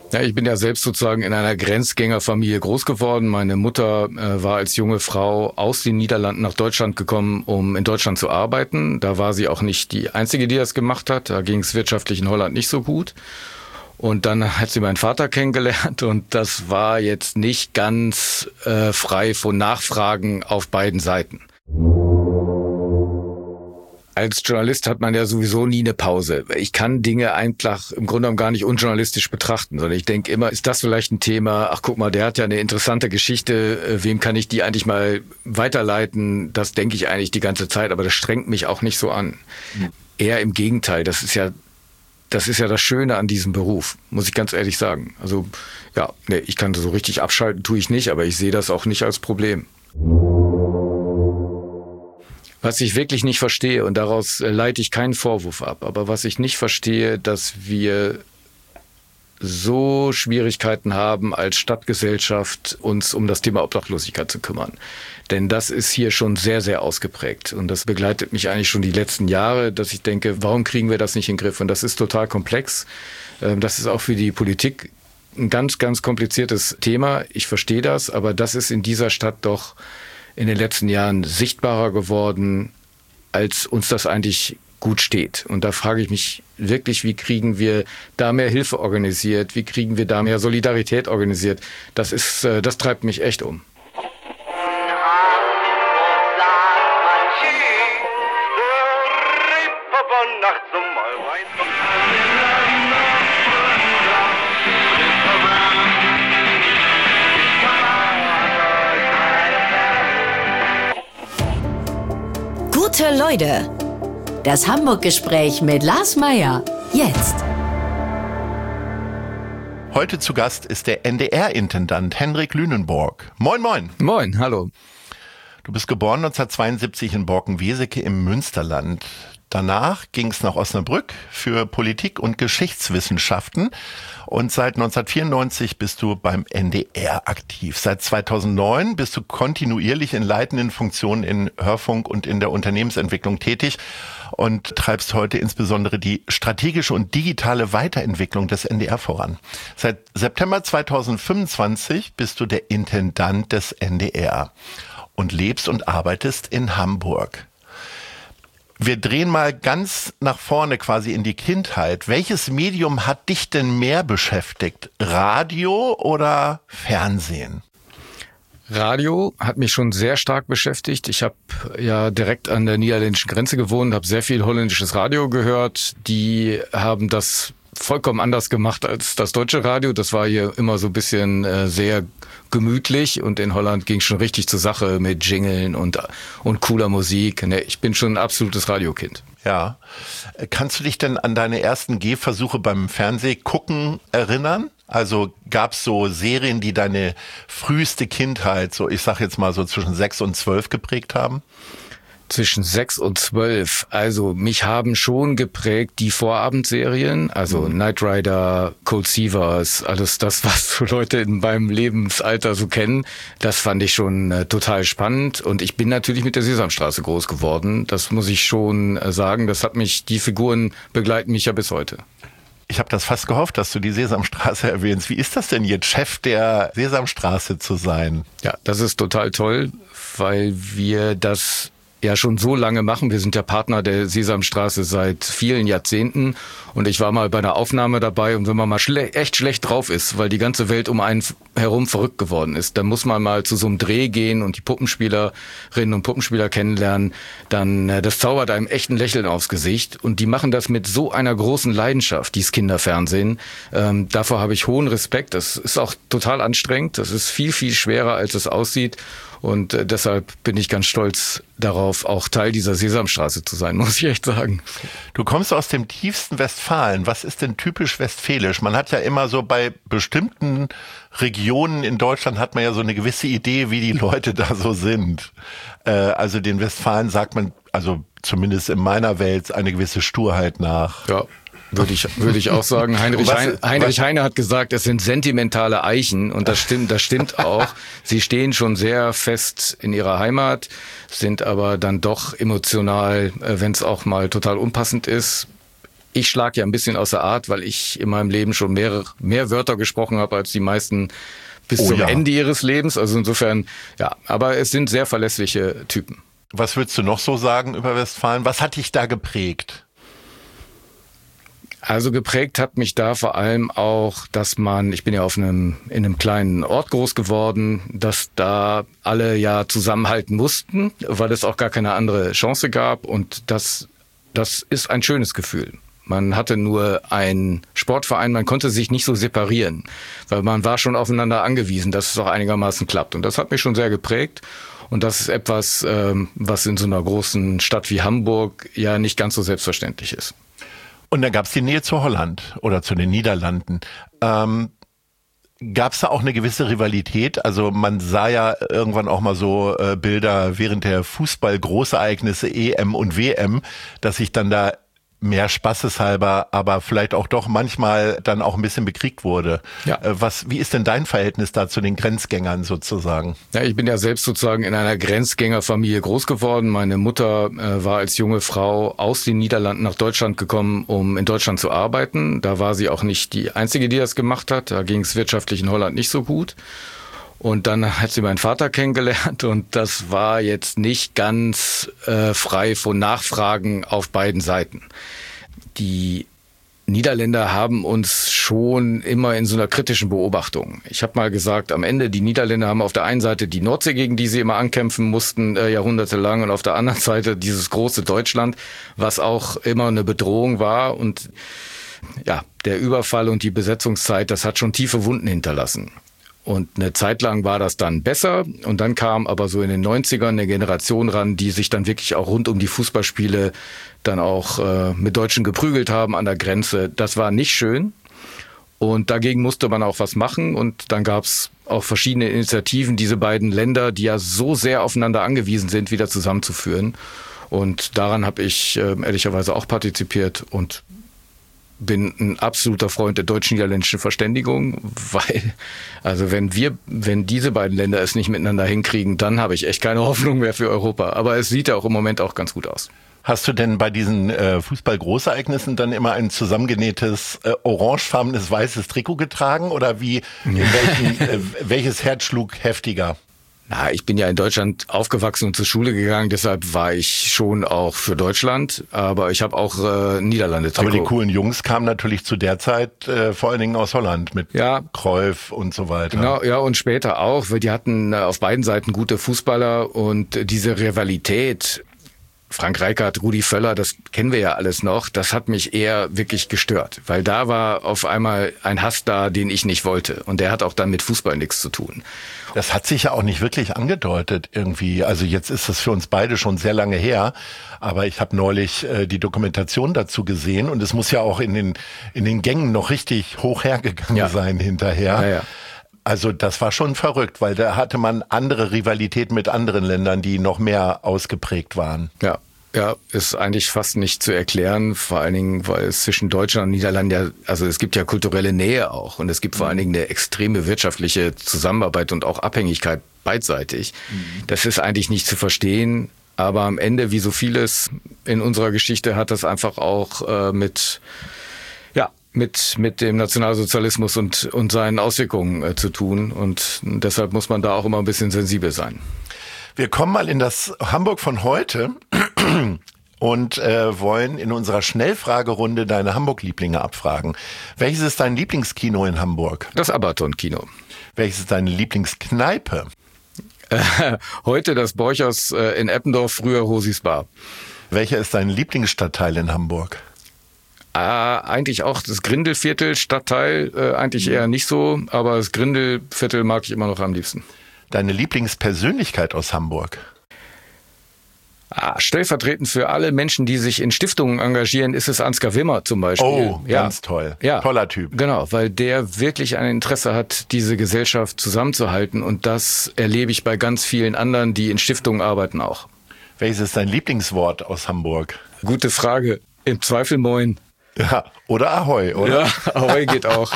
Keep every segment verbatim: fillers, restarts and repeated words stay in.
Ja, ich bin ja selbst sozusagen in einer Grenzgängerfamilie groß geworden. Meine Mutter äh, war als junge Frau aus den Niederlanden nach Deutschland gekommen, um in Deutschland zu arbeiten. Da war sie auch nicht die Einzige, die das gemacht hat. Da ging es wirtschaftlich in Holland nicht so gut. Und dann hat sie meinen Vater kennengelernt und das war jetzt nicht ganz äh, frei von Nachfragen auf beiden Seiten. Als Journalist hat man ja sowieso nie eine Pause. Ich kann Dinge einfach im Grunde genommen gar nicht unjournalistisch betrachten, sondern ich denke immer, ist das vielleicht ein Thema, ach guck mal, der hat ja eine interessante Geschichte, wem kann ich die eigentlich mal weiterleiten? Das denke ich eigentlich die ganze Zeit, aber das strengt mich auch nicht so an. Mhm. Eher im Gegenteil, das ist ja das ist ja das Schöne an diesem Beruf, muss ich ganz ehrlich sagen. Also ja, nee, ich kann so richtig abschalten, tue ich nicht, aber ich sehe das auch nicht als Problem. Was ich wirklich nicht verstehe, und daraus leite ich keinen Vorwurf ab, aber was ich nicht verstehe, dass wir so Schwierigkeiten haben, als Stadtgesellschaft uns um das Thema Obdachlosigkeit zu kümmern. Denn das ist hier schon sehr, sehr ausgeprägt. Und das begleitet mich eigentlich schon die letzten Jahre, dass ich denke, warum kriegen wir das nicht in den Griff? Und das ist total komplex. Das ist auch für die Politik ein ganz, ganz kompliziertes Thema. Ich verstehe das, aber das ist in dieser Stadt doch in den letzten Jahren sichtbarer geworden, als uns das eigentlich gut steht. Und da frage ich mich wirklich, wie kriegen wir da mehr Hilfe organisiert? Wie kriegen wir da mehr Solidarität organisiert? Das ist, das treibt mich echt um. Gute Leute, das Hamburg-Gespräch mit Lars Meyer, jetzt. Heute zu Gast ist der N D R-Intendant Henrik Lünenborg. Moin, moin. Moin, hallo. Du bist geboren neunzehnhundertzweiundsiebzig in Borken-Weseke im Münsterland. Danach ging es nach Osnabrück für Politik- und Geschichtswissenschaften und seit neunzehnhundertvierundneunzig bist du beim N D R aktiv. Seit zweitausendneun bist du kontinuierlich in leitenden Funktionen in Hörfunk und in der Unternehmensentwicklung tätig und treibst heute insbesondere die strategische und digitale Weiterentwicklung des N D R voran. Seit September zweitausendfünfundzwanzig bist du der Intendant des N D R und lebst und arbeitest in Hamburg. Wir drehen mal ganz nach vorne quasi in die Kindheit. Welches Medium hat dich denn mehr beschäftigt? Radio oder Fernsehen? Radio hat mich schon sehr stark beschäftigt. Ich habe ja direkt an der niederländischen Grenze gewohnt, habe sehr viel holländisches Radio gehört. Die haben das vollkommen anders gemacht als das deutsche Radio. Das war hier immer so ein bisschen äh, sehr gemütlich und in Holland ging es schon richtig zur Sache mit Jingeln und, und cooler Musik. Ne, ich bin schon ein absolutes Radiokind. Ja. Kannst du dich denn an deine ersten Gehversuche beim Fernsehgucken erinnern? Also gab's so Serien, die deine früheste Kindheit, so ich sag jetzt mal so zwischen sechs und zwölf geprägt haben? Zwischen sechs und zwölf. Also mich haben schon geprägt die Vorabendserien, also mhm. Knight Rider, Cold Seavers, alles das, was so Leute in meinem Lebensalter so kennen. Das fand ich schon äh, total spannend. Und ich bin natürlich mit der Sesamstraße groß geworden. Das muss ich schon äh, sagen. Das hat mich, die Figuren begleiten mich ja bis heute. Ich habe das fast gehofft, dass du die Sesamstraße erwähnst. Wie ist das denn jetzt, Chef der Sesamstraße zu sein? Ja, das ist total toll, weil wir das ja schon so lange machen. Wir sind ja Partner der Sesamstraße seit vielen Jahrzehnten und ich war mal bei einer Aufnahme dabei und wenn man mal schle- echt schlecht drauf ist, weil die ganze Welt um einen herum verrückt geworden ist, dann muss man mal zu so einem Dreh gehen und die Puppenspielerinnen und Puppenspieler kennenlernen, dann das zaubert einem echt ein Lächeln aufs Gesicht und die machen das mit so einer großen Leidenschaft, dieses Kinderfernsehen. Ähm, davor habe ich hohen Respekt. Das ist auch total anstrengend. Das ist viel, viel schwerer, als es aussieht. Und äh, deshalb bin ich ganz stolz darauf, auch Teil dieser Sesamstraße zu sein, muss ich echt sagen. Du kommst aus dem tiefsten Westfalen. Was ist denn typisch westfälisch? Man hat ja immer so bei bestimmten Regionen in Deutschland hat man ja so eine gewisse Idee, wie die Leute da so sind. Äh, also den Westfalen sagt man, also zumindest in meiner Welt, eine gewisse Sturheit nach. Ja. Würde ich, würde ich auch sagen. Heinrich, was, Heine, Heinrich Heine hat gesagt, es sind sentimentale Eichen und das stimmt, das stimmt auch. Sie stehen schon sehr fest in ihrer Heimat, sind aber dann doch emotional, wenn es auch mal total unpassend ist. Ich schlage ja ein bisschen außer Art, weil ich in meinem Leben schon mehrere, mehr Wörter gesprochen habe als die meisten bis Oh zum ja. Ende ihres Lebens. Also insofern, ja, aber es sind sehr verlässliche Typen. Was würdest du noch so sagen über Westfalen? Was hat dich da geprägt? Also geprägt hat mich da vor allem auch, dass man, ich bin ja auf einem, in einem kleinen Ort groß geworden, dass da alle ja zusammenhalten mussten, weil es auch gar keine andere Chance gab. Und das, das ist ein schönes Gefühl. Man hatte nur einen Sportverein, man konnte sich nicht so separieren, weil man war schon aufeinander angewiesen, dass es auch einigermaßen klappt. Und das hat mich schon sehr geprägt. Und das ist etwas, ähm, was in so einer großen Stadt wie Hamburg ja nicht ganz so selbstverständlich ist. Und dann gab es die Nähe zu Holland oder zu den Niederlanden. Ähm, gab es da auch eine gewisse Rivalität? Also man sah ja irgendwann auch mal so äh, Bilder während der Fußball-Großereignisse E M und W M, dass sich dann da mehr spaßeshalber, aber vielleicht auch doch manchmal dann auch ein bisschen bekriegt wurde. Ja. Äh, was, wie ist denn dein Verhältnis da zu den Grenzgängern sozusagen? Ja, ich bin ja selbst sozusagen in einer Grenzgängerfamilie groß geworden. Meine Mutter äh, war als junge Frau aus den Niederlanden nach Deutschland gekommen, um in Deutschland zu arbeiten. Da war sie auch nicht die Einzige, die das gemacht hat. Da ging es wirtschaftlich in Holland nicht so gut. Und dann hat sie meinen Vater kennengelernt und das war jetzt nicht ganz äh, frei von Nachfragen auf beiden Seiten. Die Niederländer haben uns schon immer in so einer kritischen Beobachtung. Ich habe mal gesagt, am Ende, die Niederländer haben auf der einen Seite die Nordsee, gegen die sie immer ankämpfen mussten, äh, jahrhundertelang, und auf der anderen Seite dieses große Deutschland, was auch immer eine Bedrohung war. Und ja, der Überfall und die Besetzungszeit, das hat schon tiefe Wunden hinterlassen. Und eine Zeit lang war das dann besser und dann kam aber so in den neunzigern eine Generation ran, die sich dann wirklich auch rund um die Fußballspiele dann auch äh, mit Deutschen geprügelt haben an der Grenze. Das war nicht schön und dagegen musste man auch was machen und dann gab es auch verschiedene Initiativen, diese beiden Länder, die ja so sehr aufeinander angewiesen sind, wieder zusammenzuführen. Und daran habe ich äh, ehrlicherweise auch partizipiert und bin ein absoluter Freund der deutsch-niederländischen Verständigung, weil, also wenn wir, wenn diese beiden Länder es nicht miteinander hinkriegen, dann habe ich echt keine Hoffnung mehr für Europa. Aber es sieht ja auch im Moment auch ganz gut aus. Hast du denn bei diesen äh, Fußball-Großereignissen dann immer ein zusammengenähtes, äh, orangefarbenes, weißes Trikot getragen? Oder wie, in welchen, äh, welches Herz schlug heftiger? Na, ich bin ja in Deutschland aufgewachsen und zur Schule gegangen, deshalb war ich schon auch für Deutschland, aber ich habe auch äh, Niederlande-Trikot. Aber die coolen Jungs kamen natürlich zu der Zeit äh, vor allen Dingen aus Holland mit ja, Cruyff und so weiter. Genau, ja, und später auch, weil die hatten äh, auf beiden Seiten gute Fußballer und diese Rivalität, Frank Rijkaard, Rudi Völler, das kennen wir ja alles noch, das hat mich eher wirklich gestört, weil da war auf einmal ein Hass da, den ich nicht wollte und der hat auch dann mit Fußball nichts zu tun. Das hat sich ja auch nicht wirklich angedeutet irgendwie. Also jetzt ist das für uns beide schon sehr lange her, aber ich habe neulich äh, die Dokumentation dazu gesehen und es muss ja auch in den in den Gängen noch richtig hoch hergegangen ja. sein hinterher. Ja, ja. Also das war schon verrückt, weil da hatte man andere Rivalität mit anderen Ländern, die noch mehr ausgeprägt waren. Ja. Ja, ist eigentlich fast nicht zu erklären, vor allen Dingen, weil es zwischen Deutschland und Niederlanden ja, also es gibt ja kulturelle Nähe auch und es gibt vor allen Dingen eine extreme wirtschaftliche Zusammenarbeit und auch Abhängigkeit beidseitig. Mhm. Das ist eigentlich nicht zu verstehen, aber am Ende, wie so vieles in unserer Geschichte, hat das einfach auch äh, mit, ja, mit, mit dem Nationalsozialismus und, und seinen Auswirkungen äh, zu tun und deshalb muss man da auch immer ein bisschen sensibel sein. Wir kommen mal in das Hamburg von heute und äh, wollen in unserer Schnellfragerunde deine Hamburg-Lieblinge abfragen. Welches ist dein Lieblingskino in Hamburg? Das Abaton-Kino. Welches ist deine Lieblingskneipe? Äh, heute das Borchers äh, in Eppendorf, früher Hosis Bar. Welcher ist dein Lieblingsstadtteil in Hamburg? Äh, eigentlich auch das Grindelviertel, Stadtteil, äh, eigentlich eher nicht so, aber das Grindelviertel mag ich immer noch am liebsten. Deine Lieblingspersönlichkeit aus Hamburg? Ah, stellvertretend für alle Menschen, die sich in Stiftungen engagieren, ist es Ansgar Wimmer zum Beispiel. Oh, ja. ganz toll. Ja. Toller Typ. Genau, weil der wirklich ein Interesse hat, diese Gesellschaft zusammenzuhalten. Und das erlebe ich bei ganz vielen anderen, die in Stiftungen arbeiten, auch. Welches ist dein Lieblingswort aus Hamburg? Gute Frage. Im Zweifel moin. Ja, oder Ahoi, oder? Ja, Ahoi geht auch.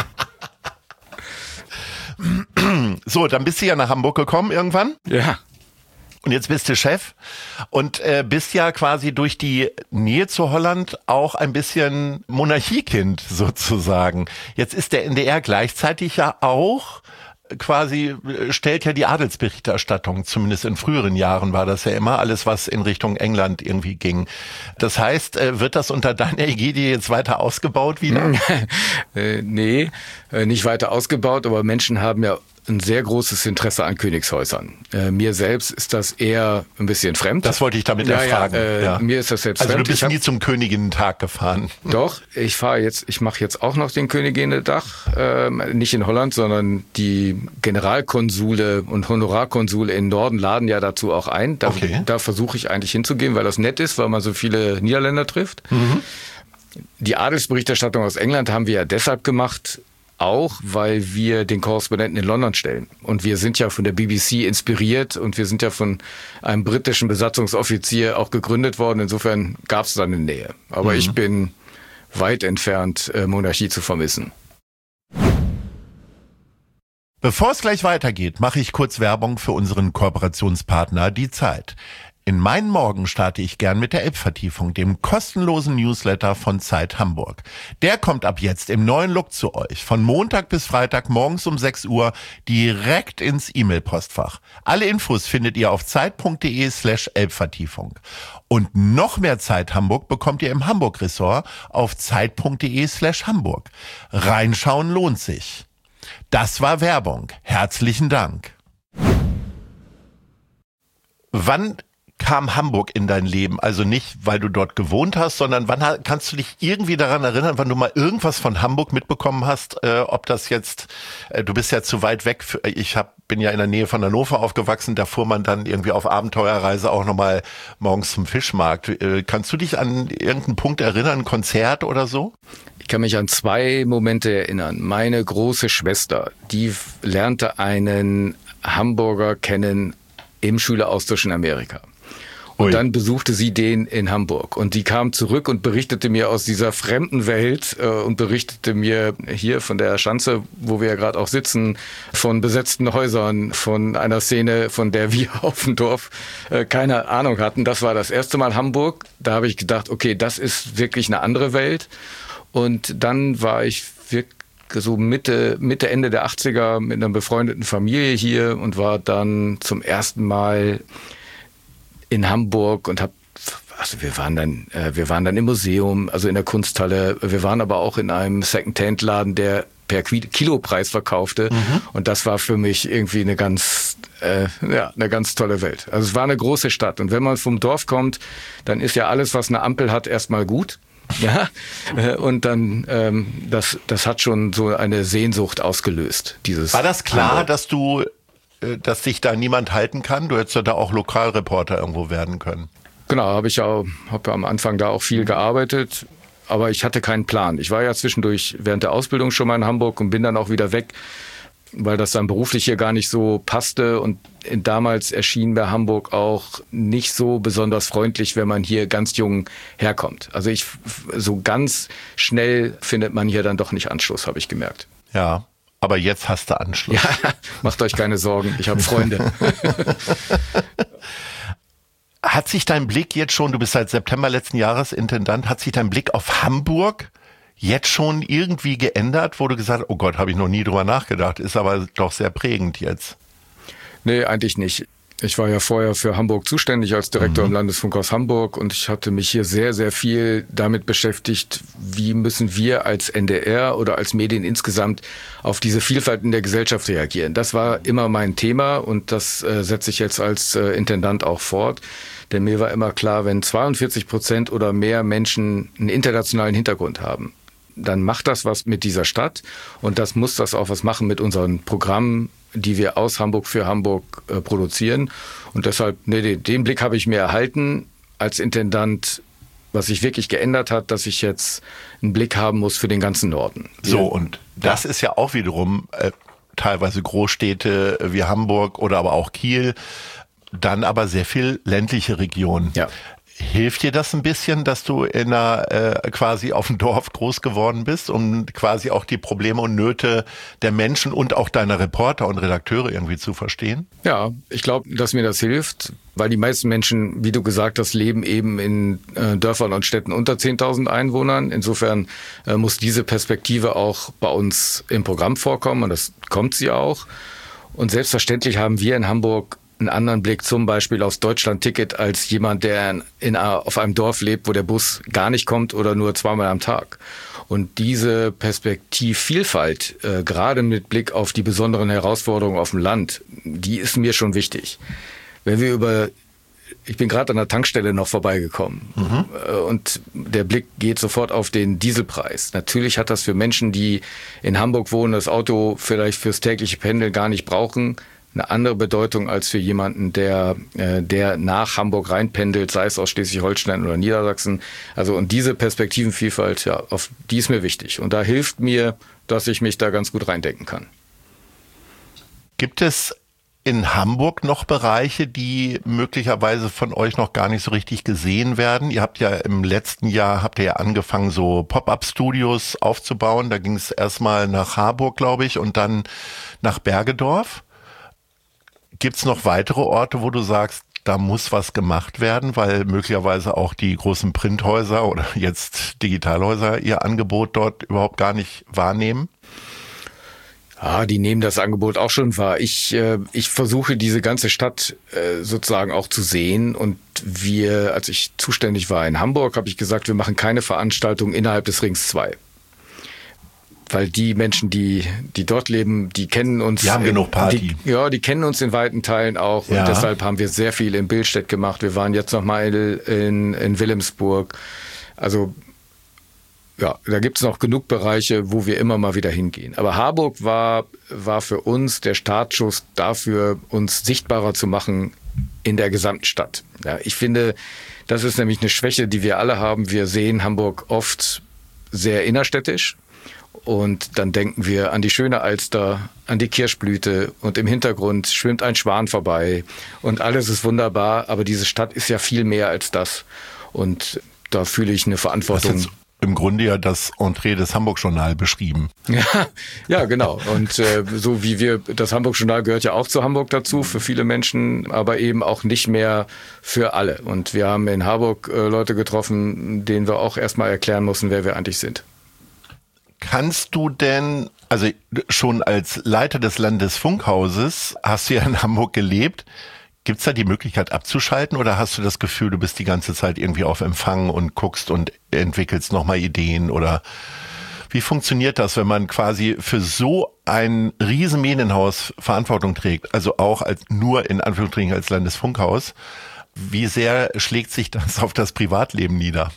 So, dann bist du ja nach Hamburg gekommen irgendwann. Ja. Und jetzt bist du Chef und äh, bist ja quasi durch die Nähe zu Holland auch ein bisschen Monarchiekind sozusagen. Jetzt ist der N D R gleichzeitig ja auch quasi, stellt ja die Adelsberichterstattung, zumindest in früheren Jahren war das ja immer, alles was in Richtung England irgendwie ging. Das heißt, äh, wird das unter deiner Ägide jetzt weiter ausgebaut wieder? äh, nee, äh, nicht weiter ausgebaut, aber Menschen haben ja ein sehr großes Interesse an Königshäusern. Äh, mir selbst ist das eher ein bisschen fremd. Das wollte ich damit ja, erfragen. Ja, äh, ja. Mir ist das selbst also fremd. Du bist hab, nie zum Königinnentag gefahren. Doch, ich fahre jetzt, ich mache jetzt auch noch den Königinnentag, äh, nicht in Holland, sondern die Generalkonsule und Honorarkonsule in Norden laden ja dazu auch ein. Da, okay. da versuche ich eigentlich hinzugehen, weil das nett ist, weil man so viele Niederländer trifft. Mhm. Die Adelsberichterstattung aus England haben wir ja deshalb gemacht, auch, weil wir den Korrespondenten in London stellen. Und wir sind ja von der B B C inspiriert und wir sind ja von einem britischen Besatzungsoffizier auch gegründet worden. Insofern gab es da eine Nähe. Aber mhm. ich bin weit entfernt, Monarchie zu vermissen. Bevor es gleich weitergeht, mache ich kurz Werbung für unseren Kooperationspartner Die Zeit. In meinen Morgen starte ich gern mit der Elbvertiefung, dem kostenlosen Newsletter von Zeit Hamburg. Der kommt ab jetzt im neuen Look zu euch, von Montag bis Freitag morgens um sechs Uhr direkt ins E-Mail-Postfach. Alle Infos findet ihr auf zeit.de slash Elbvertiefung. Und noch mehr Zeit Hamburg bekommt ihr im Hamburg-Ressort auf zeit.de slash Hamburg. Reinschauen lohnt sich. Das war Werbung. Herzlichen Dank. Wann kam Hamburg in dein Leben? Also nicht, weil du dort gewohnt hast, sondern wann kannst du dich irgendwie daran erinnern, wann du mal irgendwas von Hamburg mitbekommen hast? Äh, ob das jetzt, äh, du bist ja zu weit weg. Für, ich hab, bin ja in der Nähe von Hannover aufgewachsen. Da fuhr man dann irgendwie auf Abenteuerreise auch nochmal morgens zum Fischmarkt. Äh, kannst du dich an irgendeinen Punkt erinnern, ein Konzert oder so? Ich kann mich an zwei Momente erinnern. Meine große Schwester, die lernte einen Hamburger kennen im Schüleraustausch in Amerika. Und Ui. Dann besuchte sie den in Hamburg. Und die kam zurück und berichtete mir aus dieser fremden Welt äh, und berichtete mir hier von der Schanze, wo wir ja gerade auch sitzen, von besetzten Häusern, von einer Szene, von der wir auf dem Dorf äh, keine Ahnung hatten. Das war das erste Mal Hamburg. Da habe ich gedacht, okay, das ist wirklich eine andere Welt. Und dann war ich wirklich so Mitte, Mitte, Ende der achtziger mit einer befreundeten Familie hier und war dann zum ersten Mal in Hamburg und hab, also wir waren dann, äh, wir waren dann im Museum, also in der Kunsthalle. Wir waren aber auch in einem Second-Hand-Laden, der per Kilopreis verkaufte. Mhm. Und das war für mich irgendwie eine ganz, äh, ja, eine ganz tolle Welt. Also es war eine große Stadt. Und wenn man vom Dorf kommt, dann ist ja alles, was eine Ampel hat, erstmal gut. Ja, und dann, ähm, das, das hat schon so eine Sehnsucht ausgelöst. Dieses War das klar, Hamburg. dass du dass sich da niemand halten kann? Du hättest ja da auch Lokalreporter irgendwo werden können. Genau, habe ich ja, habe ja am Anfang da auch viel gearbeitet, aber ich hatte keinen Plan. Ich war ja zwischendurch während der Ausbildung schon mal in Hamburg und bin dann auch wieder weg, weil das dann beruflich hier gar nicht so passte und damals erschien mir Hamburg auch nicht so besonders freundlich, wenn man hier ganz jung herkommt. Also ich, so ganz schnell findet man hier dann doch nicht Anschluss, habe ich gemerkt. Ja. Aber jetzt hast du Anschluss. Ja, macht euch keine Sorgen, ich habe Freunde. Hat sich dein Blick jetzt schon, du bist seit September letzten Jahres Intendant, hat sich dein Blick auf Hamburg jetzt schon irgendwie geändert, wo du gesagt hast, oh Gott, habe ich noch nie drüber nachgedacht, ist aber doch sehr prägend jetzt? Nee, eigentlich nicht. Ich war ja vorher für Hamburg zuständig als Direktor mhm. im Landesfunkhaus Hamburg und ich hatte mich hier sehr, sehr viel damit beschäftigt, wie müssen wir als N D R oder als Medien insgesamt auf diese Vielfalt in der Gesellschaft reagieren. Das war immer mein Thema und das äh, setze ich jetzt als äh, Intendant auch fort. Denn mir war immer klar, wenn zweiundvierzig Prozent oder mehr Menschen einen internationalen Hintergrund haben, dann macht das was mit dieser Stadt und das muss das auch was machen mit unseren Programmen, die wir aus Hamburg für Hamburg äh, produzieren. Und deshalb, nee, den, den Blick habe ich mir erhalten als Intendant, was sich wirklich geändert hat, dass ich jetzt einen Blick haben muss für den ganzen Norden. So, und das ja. ist ja auch wiederum äh, teilweise Großstädte wie Hamburg oder aber auch Kiel, dann aber sehr viel ländliche Regionen. Ja. Hilft dir das ein bisschen, dass du in einer, äh, quasi auf dem Dorf groß geworden bist, um quasi auch die Probleme und Nöte der Menschen und auch deiner Reporter und Redakteure irgendwie zu verstehen? Ja, ich glaube, dass mir das hilft, weil die meisten Menschen, wie du gesagt hast, leben eben in äh, Dörfern und Städten unter zehntausend Einwohnern. Insofern äh, muss diese Perspektive auch bei uns im Programm vorkommen und das kommt sie auch. Und selbstverständlich haben wir in Hamburg einen anderen Blick zum Beispiel aufs Deutschland-Ticket als jemand, der in, in, auf einem Dorf lebt, wo der Bus gar nicht kommt oder nur zweimal am Tag. Und diese Perspektivvielfalt, äh, gerade mit Blick auf die besonderen Herausforderungen auf dem Land, die ist mir schon wichtig. Wenn wir über, ich bin gerade an der Tankstelle noch vorbeigekommen mhm. äh, und der Blick geht sofort auf den Dieselpreis. Natürlich hat das für Menschen, die in Hamburg wohnen, das Auto vielleicht fürs tägliche Pendeln gar nicht brauchen, eine andere Bedeutung als für jemanden, der, äh, der nach Hamburg reinpendelt, sei es aus Schleswig-Holstein oder Niedersachsen. Also und diese Perspektivenvielfalt, ja, auf die ist mir wichtig. Und da hilft mir, dass ich mich da ganz gut reindenken kann. Gibt es in Hamburg noch Bereiche, die möglicherweise von euch noch gar nicht so richtig gesehen werden? Ihr habt ja im letzten Jahr, habt ihr ja angefangen, so Pop-up-Studios aufzubauen. Da ging es erstmal nach Harburg, glaube ich, und dann nach Bergedorf. Gibt es noch weitere Orte, wo du sagst, da muss was gemacht werden, weil möglicherweise auch die großen Printhäuser oder jetzt Digitalhäuser ihr Angebot dort überhaupt gar nicht wahrnehmen? Ah, die nehmen das Angebot auch schon wahr. Ich, äh, ich versuche diese ganze Stadt äh, sozusagen auch zu sehen. Und wir, als ich zuständig war in Hamburg, habe ich gesagt, wir machen keine Veranstaltung innerhalb des Rings zwei. Weil die Menschen, die, die dort leben, die kennen uns. Die haben genug Party. Die, ja, die kennen uns in weiten Teilen auch. Und ja. deshalb haben wir sehr viel in Billstedt gemacht. Wir waren jetzt noch mal in, in Wilhelmsburg. Also, ja, da gibt's noch genug Bereiche, wo wir immer mal wieder hingehen. Aber Harburg war, war für uns der Startschuss dafür, uns sichtbarer zu machen in der gesamten Stadt. Ja, ich finde, das ist nämlich eine Schwäche, die wir alle haben. Wir sehen Hamburg oft sehr innerstädtisch. Und dann denken wir an die schöne Alster, an die Kirschblüte und im Hintergrund schwimmt ein Schwan vorbei und alles ist wunderbar, aber diese Stadt ist ja viel mehr als das und da fühle ich eine Verantwortung. Das ist im Grunde ja das Entree des Hamburg-Journal beschrieben. Ja, ja, genau. Und äh, so wie wir, das Hamburg-Journal gehört ja auch zu Hamburg dazu, für viele Menschen, aber eben auch nicht mehr für alle. Und wir haben in Harburg äh, Leute getroffen, denen wir auch erstmal erklären mussten, wer wir eigentlich sind. Kannst du denn, also schon als Leiter des Landesfunkhauses hast du ja in Hamburg gelebt, gibt's da die Möglichkeit abzuschalten oder hast du das Gefühl, du bist die ganze Zeit irgendwie auf Empfang und guckst und entwickelst nochmal Ideen oder wie funktioniert das, wenn man quasi für so ein riesen Medienhaus Verantwortung trägt, also auch als nur in Anführungsstrichen als Landesfunkhaus, wie sehr schlägt sich das auf das Privatleben nieder?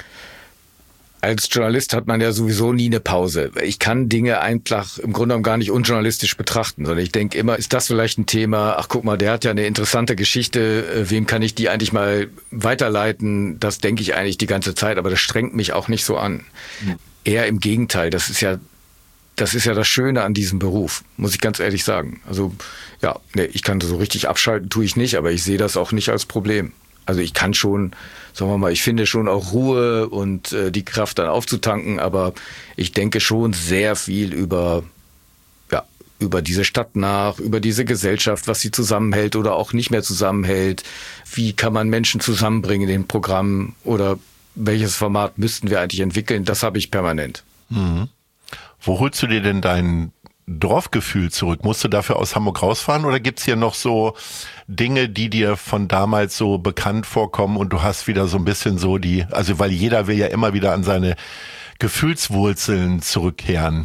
Als Journalist hat man ja sowieso nie eine Pause. Ich kann Dinge einfach im Grunde genommen gar nicht unjournalistisch betrachten, sondern ich denke immer, ist das vielleicht ein Thema, ach guck mal, der hat ja eine interessante Geschichte, wem kann ich die eigentlich mal weiterleiten? Das denke ich eigentlich die ganze Zeit, aber das strengt mich auch nicht so an. Mhm. Eher im Gegenteil, das ist ja das ist ja das Schöne an diesem Beruf, muss ich ganz ehrlich sagen. Also ja, nee, ich kann so richtig abschalten, tue ich nicht, aber ich sehe das auch nicht als Problem. Also ich kann schon, sagen wir mal, ich finde schon auch Ruhe und äh, die Kraft dann aufzutanken, aber ich denke schon sehr viel über, ja, über diese Stadt nach, über diese Gesellschaft, was sie zusammenhält oder auch nicht mehr zusammenhält. Wie kann man Menschen zusammenbringen in den Programmen oder welches Format müssten wir eigentlich entwickeln? Das habe ich permanent. Mhm. Wo holst du dir denn dein Dorfgefühl zurück? Musst du dafür aus Hamburg rausfahren oder gibt's hier noch so Dinge, die dir von damals so bekannt vorkommen und du hast wieder so ein bisschen so die, also weil jeder will ja immer wieder an seine Gefühlswurzeln zurückkehren.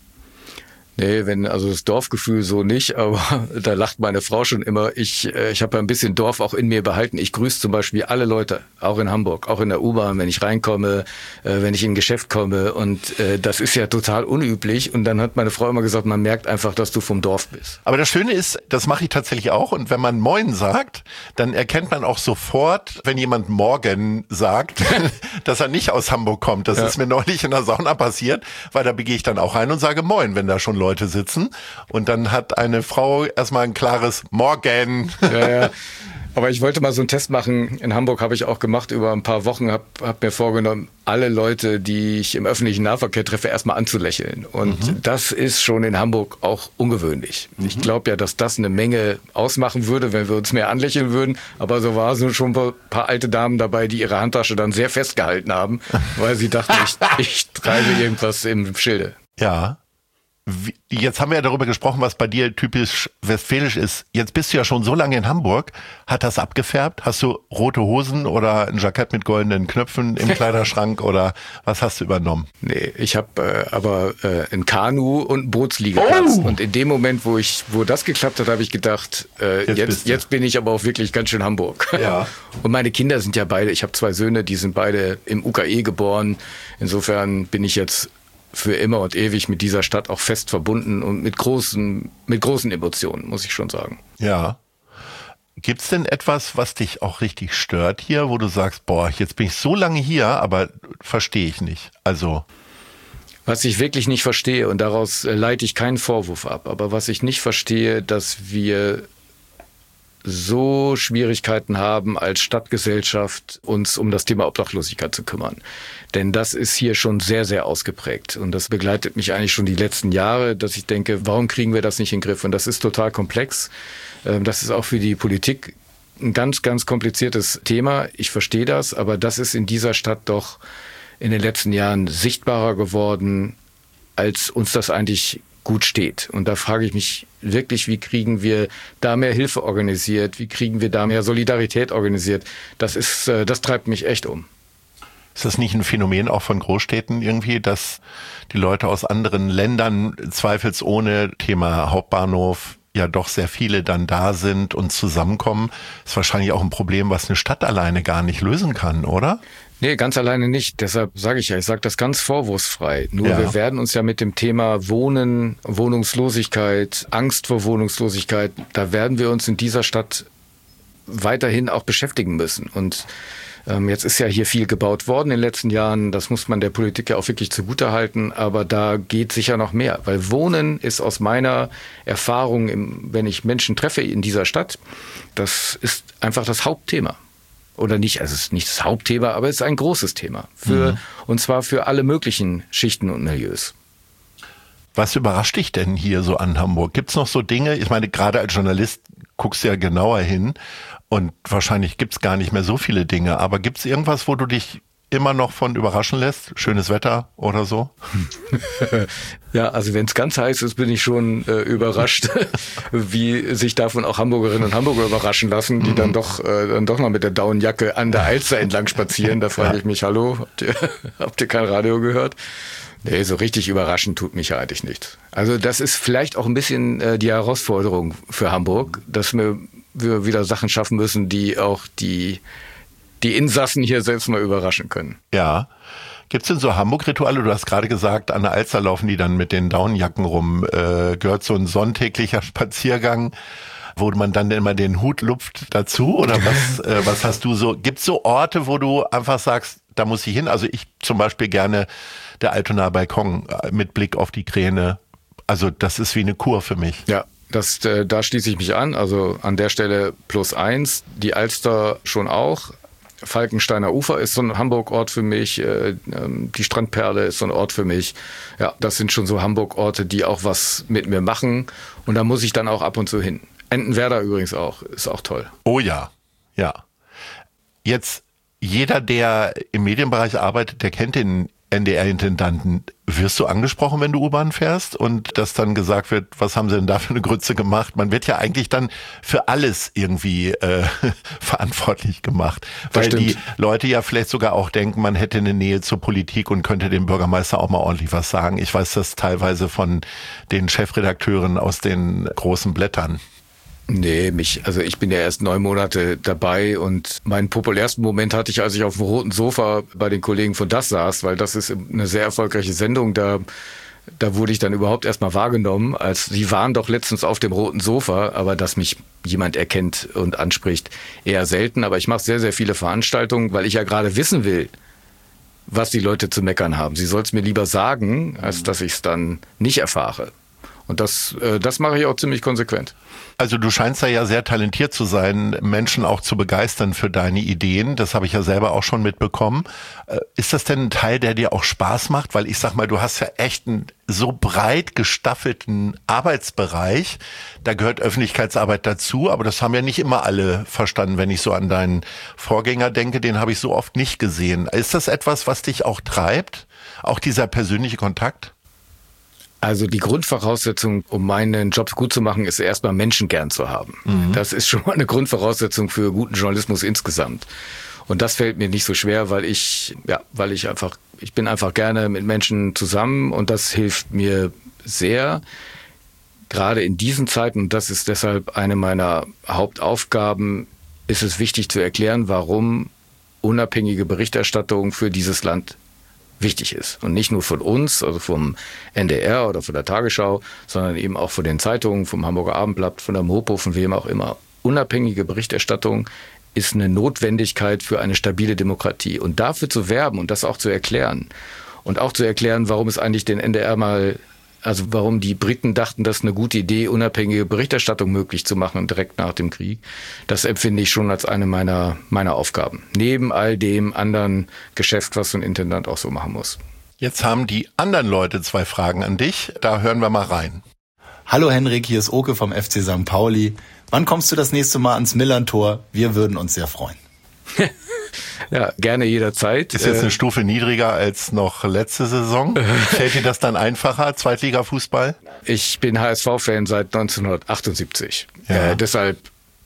Nee, wenn, also das Dorfgefühl so nicht, aber da lacht meine Frau schon immer. Ich, ich habe ja ein bisschen Dorf auch in mir behalten. Ich grüße zum Beispiel alle Leute, auch in Hamburg, auch in der U-Bahn, wenn ich reinkomme, wenn ich in ein Geschäft komme. Und das ist ja total unüblich. Und dann hat meine Frau immer gesagt, man merkt einfach, dass du vom Dorf bist. Aber das Schöne ist, das mache ich tatsächlich auch. Und wenn man Moin sagt, dann erkennt man auch sofort, wenn jemand Morgen sagt, dass er nicht aus Hamburg kommt. Das ja. ist mir neulich in der Sauna passiert, weil da begehe ich dann auch rein und sage Moin, wenn da schon Leute Leute sitzen und dann hat eine Frau erstmal ein klares Morgen. Ja, ja. Aber ich wollte mal so einen Test machen. In Hamburg habe ich auch gemacht über ein paar Wochen, habe hab mir vorgenommen, alle Leute, die ich im öffentlichen Nahverkehr treffe, erstmal anzulächeln. Und mhm. das ist schon in Hamburg auch ungewöhnlich. Mhm. Ich glaube ja, dass das eine Menge ausmachen würde, wenn wir uns mehr anlächeln würden. Aber so waren so schon ein paar alte Damen dabei, die ihre Handtasche dann sehr festgehalten haben, weil sie dachten, ich, ich treibe irgendwas im Schilde. Ja. Jetzt haben wir ja darüber gesprochen, was bei dir typisch westfälisch ist. Jetzt bist du ja schon so lange in Hamburg. Hat das abgefärbt? Hast du rote Hosen oder ein Jackett mit goldenen Knöpfen im Kleiderschrank oder was hast du übernommen? Nee, ich habe äh, aber äh, ein Kanu und ein Bootsliegeplatz. Oh. Und in dem Moment, wo ich, wo das geklappt hat, habe ich gedacht, äh, jetzt, jetzt, jetzt bin ich aber auch wirklich ganz schön Hamburg. Ja. Und meine Kinder sind ja beide, ich habe zwei Söhne, die sind beide im U K E geboren. Insofern bin ich jetzt für immer und ewig mit dieser Stadt auch fest verbunden und mit großen, mit großen Emotionen, muss ich schon sagen. Ja. Gibt's denn etwas, was dich auch richtig stört hier, wo du sagst, boah, jetzt bin ich so lange hier, aber verstehe ich nicht? Also. Was ich wirklich nicht verstehe, und daraus leite ich keinen Vorwurf ab, aber was ich nicht verstehe, dass wir so Schwierigkeiten haben, als Stadtgesellschaft uns um das Thema Obdachlosigkeit zu kümmern. Denn das ist hier schon sehr, sehr ausgeprägt. Und das begleitet mich eigentlich schon die letzten Jahre, dass ich denke, warum kriegen wir das nicht in den Griff? Und das ist total komplex. Das ist auch für die Politik ein ganz, ganz kompliziertes Thema. Ich verstehe das, aber das ist in dieser Stadt doch in den letzten Jahren sichtbarer geworden, als uns das eigentlich gut steht. Und da frage ich mich wirklich, wie kriegen wir da mehr Hilfe organisiert? Wie kriegen wir da mehr Solidarität organisiert? Das ist, das treibt mich echt um. Ist das nicht ein Phänomen auch von Großstädten irgendwie, dass die Leute aus anderen Ländern zweifelsohne, Thema Hauptbahnhof, ja doch sehr viele dann da sind und zusammenkommen? Ist wahrscheinlich auch ein Problem, was eine Stadt alleine gar nicht lösen kann, oder? Nee, ganz alleine nicht. Deshalb sage ich ja, ich sage das ganz vorwurfsfrei. Nur ja. Wir werden uns ja mit dem Thema Wohnen, Wohnungslosigkeit, Angst vor Wohnungslosigkeit, da werden wir uns in dieser Stadt weiterhin auch beschäftigen müssen. Und ähm, jetzt ist ja hier viel gebaut worden in den letzten Jahren. Das muss man der Politik ja auch wirklich zugutehalten. Aber da geht sicher noch mehr. Weil Wohnen ist aus meiner Erfahrung, im, wenn ich Menschen treffe in dieser Stadt, das ist einfach das Hauptthema. Oder nicht, also es ist nicht das Hauptthema, aber es ist ein großes Thema. Für, mhm. Und zwar für alle möglichen Schichten und Milieus. Was überrascht dich denn hier so an Hamburg? Gibt's noch so Dinge, ich meine, gerade als Journalist guckst du ja genauer hin und wahrscheinlich gibt's gar nicht mehr so viele Dinge, aber gibt's irgendwas, wo du dich immer noch von überraschen lässt? Schönes Wetter oder so? Ja, also wenn es ganz heiß ist, bin ich schon äh, überrascht, wie sich davon auch Hamburgerinnen und Hamburger überraschen lassen, die mhm. dann doch äh, dann doch mal mit der Daunenjacke an der Alster entlang spazieren. Da frage ja. ich mich, hallo, habt ihr, habt ihr kein Radio gehört? Nee, so richtig überraschend tut mich ja eigentlich nichts. Also das ist vielleicht auch ein bisschen äh, die Herausforderung für Hamburg, dass wir, wir wieder Sachen schaffen müssen, die auch die die Insassen hier selbst mal überraschen können. Ja. Gibt's denn so Hamburg-Rituale? Du hast gerade gesagt, an der Alster laufen die dann mit den Daunenjacken rum. Äh, gehört so ein sonntäglicher Spaziergang, wo man dann immer den Hut lupft dazu? Oder was, äh, was hast du so? Gibt's so Orte, wo du einfach sagst, da muss ich hin? Also ich zum Beispiel gerne der Altonaer Balkon mit Blick auf die Kräne. Also das ist wie eine Kur für mich. Ja. Das, äh, da schließe ich mich an. Also an der Stelle plus eins. Die Alster schon auch. Falkensteiner Ufer ist so ein Hamburg-Ort für mich, die Strandperle ist so ein Ort für mich. Ja, das sind schon so Hamburg-Orte, die auch was mit mir machen und da muss ich dann auch ab und zu hin. Entenwerder übrigens auch, ist auch toll. Oh ja, ja. Jetzt, jeder, der im Medienbereich arbeitet, der kennt den N D R-Intendanten. Wirst du angesprochen, wenn du U-Bahn fährst und dass dann gesagt wird, was haben sie denn da für eine Grütze gemacht? Man wird ja eigentlich dann für alles irgendwie äh, verantwortlich gemacht. Weil die Leute ja vielleicht sogar auch denken, man hätte eine Nähe zur Politik und könnte dem Bürgermeister auch mal ordentlich was sagen. Ich weiß das teilweise von den Chefredakteuren aus den großen Blättern. Nee, mich, also ich bin ja erst neun Monate dabei und meinen populärsten Moment hatte ich, als ich auf dem roten Sofa bei den Kollegen von Das saß, weil das ist eine sehr erfolgreiche Sendung, da, da wurde ich dann überhaupt erstmal wahrgenommen, als sie waren doch letztens auf dem roten Sofa, aber dass mich jemand erkennt und anspricht, eher selten, aber ich mache sehr, sehr viele Veranstaltungen, weil ich ja gerade wissen will, was die Leute zu meckern haben. Sie soll es mir lieber sagen, als dass ich es dann nicht erfahre. Und das, äh, das mache ich auch ziemlich konsequent. Also du scheinst da ja sehr talentiert zu sein, Menschen auch zu begeistern für deine Ideen. Das habe ich ja selber auch schon mitbekommen. Ist das denn ein Teil, der dir auch Spaß macht? Weil ich sag mal, du hast ja echt einen so breit gestaffelten Arbeitsbereich. Da gehört Öffentlichkeitsarbeit dazu, aber das haben ja nicht immer alle verstanden. Wenn ich so an deinen Vorgänger denke, den habe ich so oft nicht gesehen. Ist das etwas, was dich auch treibt? Auch dieser persönliche Kontakt? Also die Grundvoraussetzung, um meinen Job gut zu machen, ist erstmal Menschen gern zu haben. Mhm. Das ist schon mal eine Grundvoraussetzung für guten Journalismus insgesamt. Und das fällt mir nicht so schwer, weil ich, ja, weil ich einfach, ich bin einfach gerne mit Menschen zusammen und das hilft mir sehr. Gerade in diesen Zeiten, und das ist deshalb eine meiner Hauptaufgaben, ist es wichtig zu erklären, warum unabhängige Berichterstattung für dieses Land wichtig ist. Und nicht nur von uns, also vom N D R oder von der Tagesschau, sondern eben auch von den Zeitungen, vom Hamburger Abendblatt, von der Mopo, von wem auch immer. Unabhängige Berichterstattung ist eine Notwendigkeit für eine stabile Demokratie. Und dafür zu werben und das auch zu erklären und auch zu erklären, warum es eigentlich den N D R mal, also warum die Briten dachten, das ist eine gute Idee, unabhängige Berichterstattung möglich zu machen direkt nach dem Krieg, das empfinde ich schon als eine meiner, meiner Aufgaben. Neben all dem anderen Geschäft, was so ein Intendant auch so machen muss. Jetzt haben die anderen Leute zwei Fragen an dich. Da hören wir mal rein. Hallo Henrik, hier ist Oke vom F C Sankt Pauli. Wann kommst du das nächste Mal ans Millern-Tor? Wir würden uns sehr freuen. Ja, gerne jederzeit. Ist jetzt eine Stufe niedriger als noch letzte Saison. Fällt dir das dann einfacher, Zweitliga-Fußball? Ich bin H S V-Fan seit neunzehnhundertachtundsiebzig. Ja. Äh, deshalb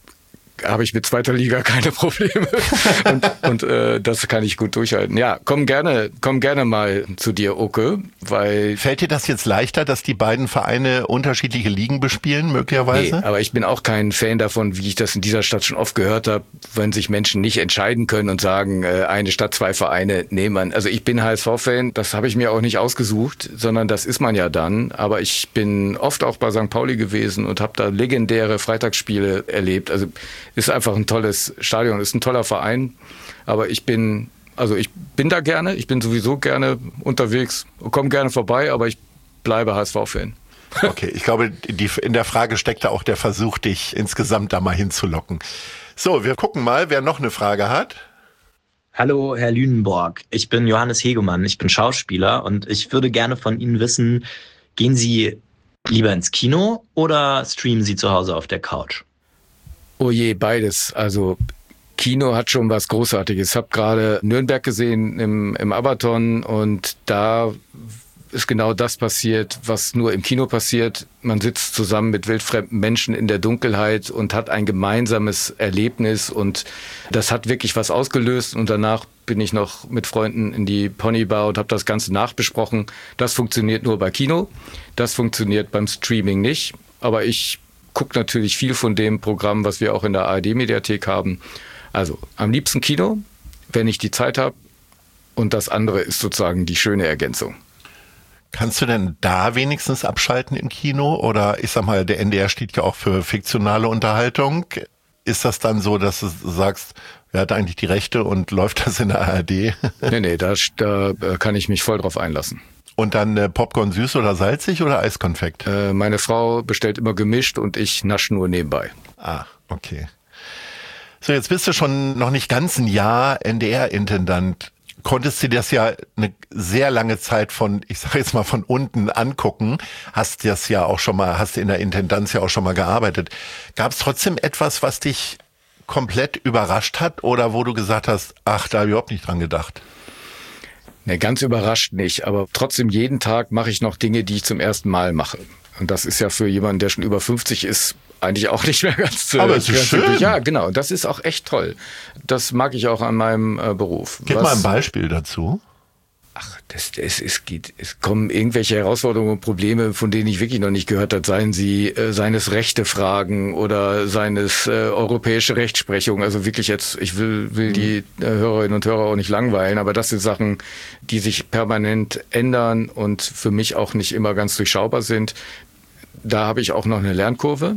habe ich mit zweiter Liga keine Probleme und, und äh, das kann ich gut durchhalten. Ja, komm gerne, komm gerne mal zu dir, Oke, weil... Fällt dir das jetzt leichter, dass die beiden Vereine unterschiedliche Ligen bespielen, möglicherweise? Nee, aber ich bin auch kein Fan davon, wie ich das in dieser Stadt schon oft gehört habe, wenn sich Menschen nicht entscheiden können und sagen, äh, eine Stadt, zwei Vereine, nee, man. Also ich bin H S V-Fan, das habe ich mir auch nicht ausgesucht, sondern das ist man ja dann. Aber ich bin oft auch bei Sankt Pauli gewesen und habe da legendäre Freitagsspiele erlebt. Also ist einfach ein tolles Stadion, ist ein toller Verein, aber ich bin, also ich bin da gerne, ich bin sowieso gerne unterwegs, komme gerne vorbei, aber ich bleibe H S V-Fan. Okay, ich glaube, die, in der Frage steckt da auch der Versuch, dich insgesamt da mal hinzulocken. So, wir gucken mal, wer noch eine Frage hat. Hallo, Herr Lünenborg. Ich bin Johannes Hegemann, ich bin Schauspieler und ich würde gerne von Ihnen wissen, gehen Sie lieber ins Kino oder streamen Sie zu Hause auf der Couch? Oh je, beides. Also Kino hat schon was Großartiges. Ich habe gerade Nürnberg gesehen im, im Abaton und da ist genau das passiert, was nur im Kino passiert. Man sitzt zusammen mit wildfremden Menschen in der Dunkelheit und hat ein gemeinsames Erlebnis und das hat wirklich was ausgelöst und danach bin ich noch mit Freunden in die Ponybar und habe das Ganze nachbesprochen. Das funktioniert nur bei Kino, das funktioniert beim Streaming nicht, aber ich gucke natürlich viel von dem Programm, was wir auch in der A R D-Mediathek haben. Also am liebsten Kino, wenn ich die Zeit habe. Und das andere ist sozusagen die schöne Ergänzung. Kannst du denn da wenigstens abschalten im Kino? Oder ich sag mal, der N D R steht ja auch für fiktionale Unterhaltung. Ist das dann so, dass du sagst, wer hat eigentlich die Rechte und läuft das in der A R D? Nee, nee, da, da kann ich mich voll drauf einlassen. Und dann äh, Popcorn süß oder salzig oder Eiskonfekt? Äh, meine Frau bestellt immer gemischt und ich nasche nur nebenbei. Ah, okay. So, jetzt bist du schon noch nicht ganz ein Jahr N D R-Intendant. Konntest du das ja eine sehr lange Zeit von, ich sage jetzt mal von unten angucken, hast das ja auch schon mal, hast in der Intendanz ja auch schon mal gearbeitet. Gab es trotzdem etwas, was dich komplett überrascht hat oder wo du gesagt hast, ach, da habe ich überhaupt nicht dran gedacht? Ne, ganz überrascht nicht, aber trotzdem jeden Tag mache ich noch Dinge, die ich zum ersten Mal mache. Und das ist ja für jemanden, der schon über fünfzig ist, eigentlich auch nicht mehr ganz zu. Aber es ist schön. Üblich. Ja, genau. Das ist auch echt toll. Das mag ich auch an meinem äh, Beruf. Gib Was, mal ein Beispiel dazu. Ach, das, das, es geht, es kommen irgendwelche Herausforderungen und Probleme, von denen ich wirklich noch nicht gehört habe. Seien sie äh, seines Rechtefragen oder seines äh, europäische Rechtsprechung. Also wirklich jetzt, ich will, will die äh, Hörerinnen und Hörer auch nicht langweilen, aber das sind Sachen, die sich permanent ändern und für mich auch nicht immer ganz durchschaubar sind. Da habe ich auch noch eine Lernkurve.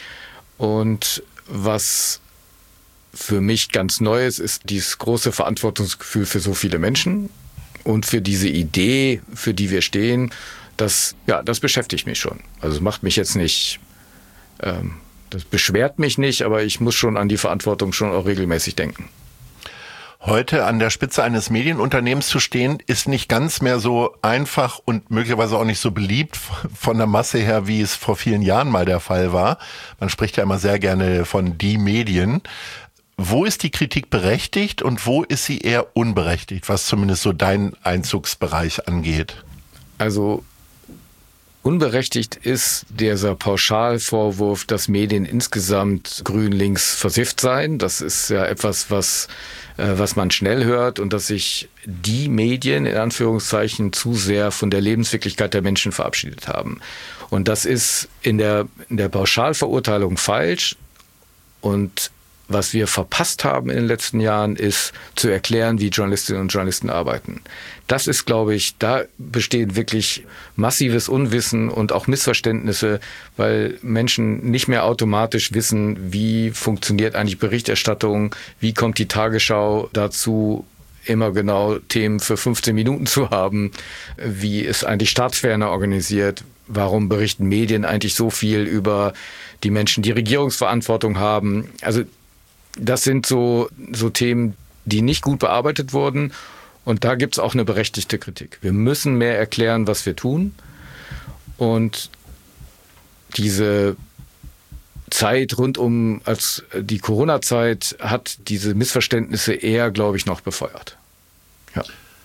Und was für mich ganz Neues ist dieses große Verantwortungsgefühl für so viele Menschen und für diese Idee, für die wir stehen. das, ja, das beschäftigt mich schon. Also es macht mich jetzt nicht, ähm, das beschwert mich nicht, aber ich muss schon an die Verantwortung schon auch regelmäßig denken. Heute an der Spitze eines Medienunternehmens zu stehen, ist nicht ganz mehr so einfach und möglicherweise auch nicht so beliebt von der Masse her, wie es vor vielen Jahren mal der Fall war. Man spricht ja immer sehr gerne von die Medien. Wo ist die Kritik berechtigt und wo ist sie eher unberechtigt, was zumindest so deinen Einzugsbereich angeht? Also unberechtigt ist dieser Pauschalvorwurf, dass Medien insgesamt grün-links versifft seien. Das ist ja etwas, was, äh, was man schnell hört und dass sich die Medien in Anführungszeichen zu sehr von der Lebenswirklichkeit der Menschen verabschiedet haben. Und das ist in der, in der Pauschalverurteilung falsch. Und was wir verpasst haben in den letzten Jahren, ist zu erklären, wie Journalistinnen und Journalisten arbeiten. Das ist, glaube ich, da besteht wirklich massives Unwissen und auch Missverständnisse, weil Menschen nicht mehr automatisch wissen, wie funktioniert eigentlich Berichterstattung, wie kommt die Tagesschau dazu, immer genau Themen für fünfzehn Minuten zu haben, wie ist eigentlich Staatsferne organisiert, warum berichten Medien eigentlich so viel über die Menschen, die Regierungsverantwortung haben. Also das sind so, so Themen, die nicht gut bearbeitet wurden. Und da gibt es auch eine berechtigte Kritik. Wir müssen mehr erklären, was wir tun. Und diese Zeit rund um als die Corona-Zeit hat diese Missverständnisse eher, glaube ich, noch befeuert. Ja.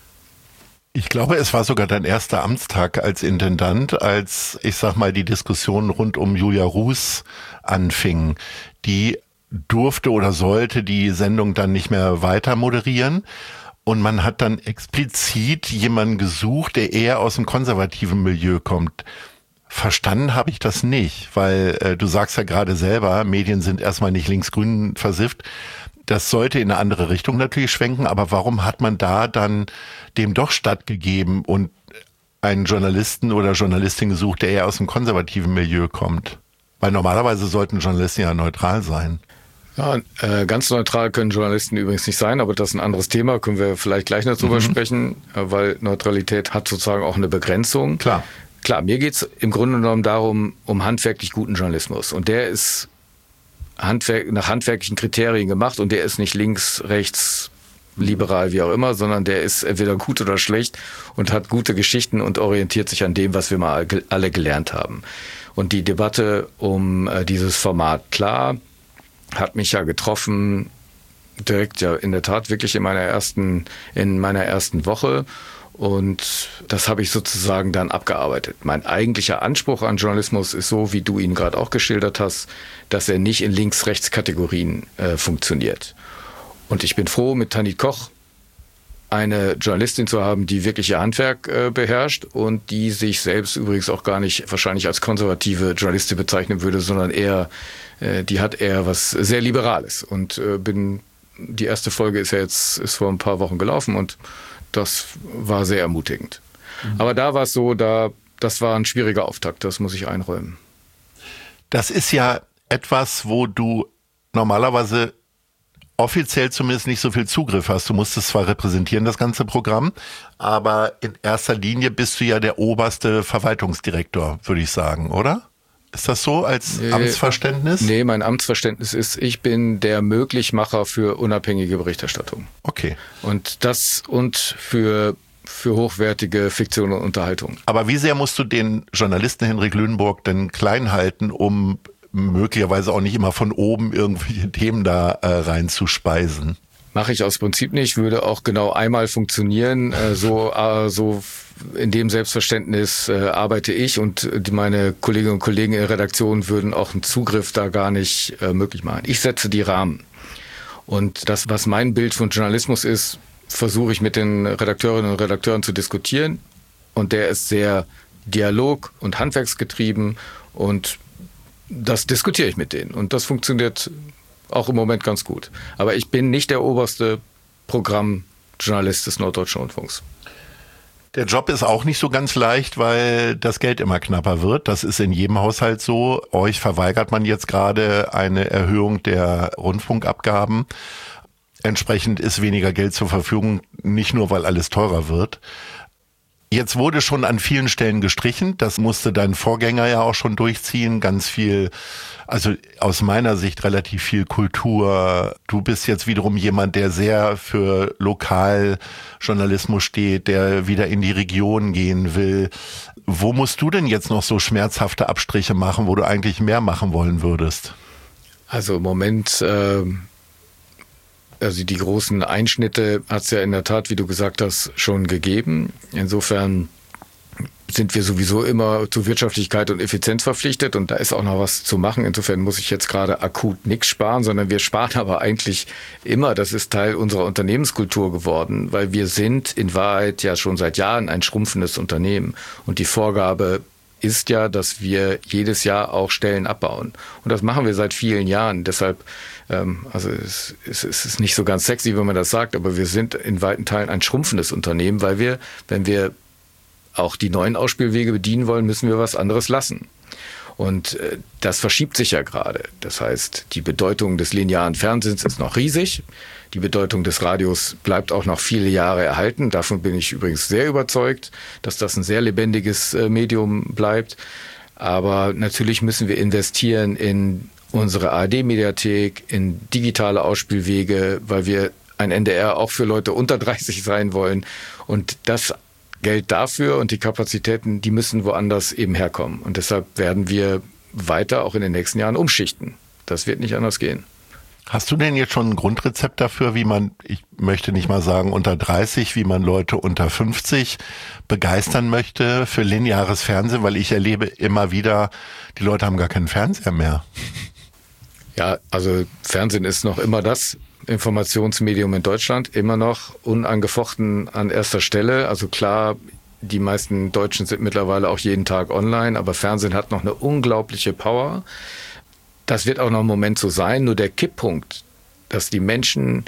Ich glaube, es war sogar dein erster Amtstag als Intendant, als, ich sag mal, die Diskussion rund um Julia Ruß anfing. Die durfte oder sollte die Sendung dann nicht mehr weiter moderieren. Und man hat dann explizit jemanden gesucht, der eher aus dem konservativen Milieu kommt. Verstanden habe ich das nicht, weil äh, du sagst ja gerade selber, Medien sind erstmal nicht links-grün versifft. Das sollte in eine andere Richtung natürlich schwenken, aber warum hat man da dann dem doch stattgegeben und einen Journalisten oder Journalistin gesucht, der eher aus dem konservativen Milieu kommt? Weil normalerweise sollten Journalisten ja neutral sein. Ja, äh, ganz neutral können Journalisten übrigens nicht sein, aber das ist ein anderes Thema, können wir vielleicht gleich noch drüber mhm. sprechen, weil Neutralität hat sozusagen auch eine Begrenzung. Klar. Klar, mir geht's im Grunde genommen darum, um handwerklich guten Journalismus. Und der ist handwerk- nach handwerklichen Kriterien gemacht und der ist nicht links, rechts, liberal, wie auch immer, sondern der ist entweder gut oder schlecht und hat gute Geschichten und orientiert sich an dem, was wir mal alle gelernt haben. Und die Debatte um äh, dieses Format, klar, hat mich ja getroffen, direkt ja in der Tat wirklich in meiner ersten, in meiner ersten Woche. Und das habe ich sozusagen dann abgearbeitet. Mein eigentlicher Anspruch an Journalismus ist so, wie du ihn gerade auch geschildert hast, dass er nicht in Links-Rechts-Kategorien äh, funktioniert. Und ich bin froh, mit Tanit Koch eine Journalistin zu haben, die wirklich ihr Handwerk äh, beherrscht und die sich selbst übrigens auch gar nicht wahrscheinlich als konservative Journalistin bezeichnen würde, sondern eher, äh, die hat eher was sehr Liberales. Und äh, bin, die erste Folge ist ja jetzt ist vor ein paar Wochen gelaufen und das war sehr ermutigend. Mhm. Aber da war es so, da, das war ein schwieriger Auftakt, das muss ich einräumen. Das ist ja etwas, wo du normalerweise offiziell zumindest nicht so viel Zugriff hast. Du musst es zwar repräsentieren, das ganze Programm, aber in erster Linie bist du ja der oberste Verwaltungsdirektor, würde ich sagen, oder? Ist das so als nee, Amtsverständnis? Nee, mein Amtsverständnis ist, ich bin der Möglichmacher für unabhängige Berichterstattung. Okay. Und das und für, für hochwertige Fiktion und Unterhaltung. Aber wie sehr musst du den Journalisten Henrik Lüneburg denn klein halten, um möglicherweise auch nicht immer von oben irgendwelche Themen da äh, reinzuspeisen? Mache ich aus Prinzip nicht, würde auch genau einmal funktionieren. Äh, so, äh, so in dem Selbstverständnis äh, arbeite ich und die, meine Kolleginnen und Kollegen in der Redaktion würden auch einen Zugriff da gar nicht äh, möglich machen. Ich setze die Rahmen. Und das, was mein Bild von Journalismus ist, versuche ich mit den Redakteurinnen und Redakteuren zu diskutieren. Und der ist sehr dialog- und handwerksgetrieben und das diskutiere ich mit denen und das funktioniert auch im Moment ganz gut. Aber ich bin nicht der oberste Programmjournalist des Norddeutschen Rundfunks. Der Job ist auch nicht so ganz leicht, weil das Geld immer knapper wird. Das ist in jedem Haushalt so. Euch verweigert man jetzt gerade eine Erhöhung der Rundfunkabgaben. Entsprechend ist weniger Geld zur Verfügung, nicht nur, weil alles teurer wird. Jetzt wurde schon an vielen Stellen gestrichen. Das musste dein Vorgänger ja auch schon durchziehen. Ganz viel, also aus meiner Sicht relativ viel Kultur. Du bist jetzt wiederum jemand, der sehr für Lokaljournalismus steht, der wieder in die Region gehen will. Wo musst du denn jetzt noch so schmerzhafte Abstriche machen, wo du eigentlich mehr machen wollen würdest? Also im Moment, äh, also die großen Einschnitte hat es ja in der Tat, wie du gesagt hast, schon gegeben. Insofern sind wir sowieso immer zu Wirtschaftlichkeit und Effizienz verpflichtet und da ist auch noch was zu machen. Insofern muss ich jetzt gerade akut nichts sparen, sondern wir sparen aber eigentlich immer. Das ist Teil unserer Unternehmenskultur geworden, weil wir sind in Wahrheit ja schon seit Jahren ein schrumpfendes Unternehmen und die Vorgabe ist ja, dass wir jedes Jahr auch Stellen abbauen. Und das machen wir seit vielen Jahren. Deshalb, ähm, also es, es, es ist nicht so ganz sexy, wenn man das sagt, aber wir sind in weiten Teilen ein schrumpfendes Unternehmen, weil wir, wenn wir auch die neuen Ausspielwege bedienen wollen, müssen wir was anderes lassen. Und äh, das verschiebt sich ja gerade. Das heißt, die Bedeutung des linearen Fernsehens ist noch riesig. Die Bedeutung des Radios bleibt auch noch viele Jahre erhalten. Davon bin ich übrigens sehr überzeugt, dass das ein sehr lebendiges äh, Medium bleibt. Aber natürlich müssen wir investieren in unsere A R D-Mediathek, in digitale Ausspielwege, weil wir ein N D R auch für Leute unter dreißig sein wollen. Und das Geld dafür und die Kapazitäten, die müssen woanders eben herkommen. Und deshalb werden wir weiter auch in den nächsten Jahren umschichten. Das wird nicht anders gehen. Hast du denn jetzt schon ein Grundrezept dafür, wie man, ich möchte nicht mal sagen unter dreißig, wie man Leute unter fünfzig begeistern möchte für lineares Fernsehen? Weil ich erlebe immer wieder, die Leute haben gar keinen Fernseher mehr. Ja, also Fernsehen ist noch immer das Informationsmedium in Deutschland, immer noch unangefochten an erster Stelle. Also klar, die meisten Deutschen sind mittlerweile auch jeden Tag online, aber Fernsehen hat noch eine unglaubliche Power. Das wird auch noch ein Moment so sein, nur der Kipppunkt, dass die Menschen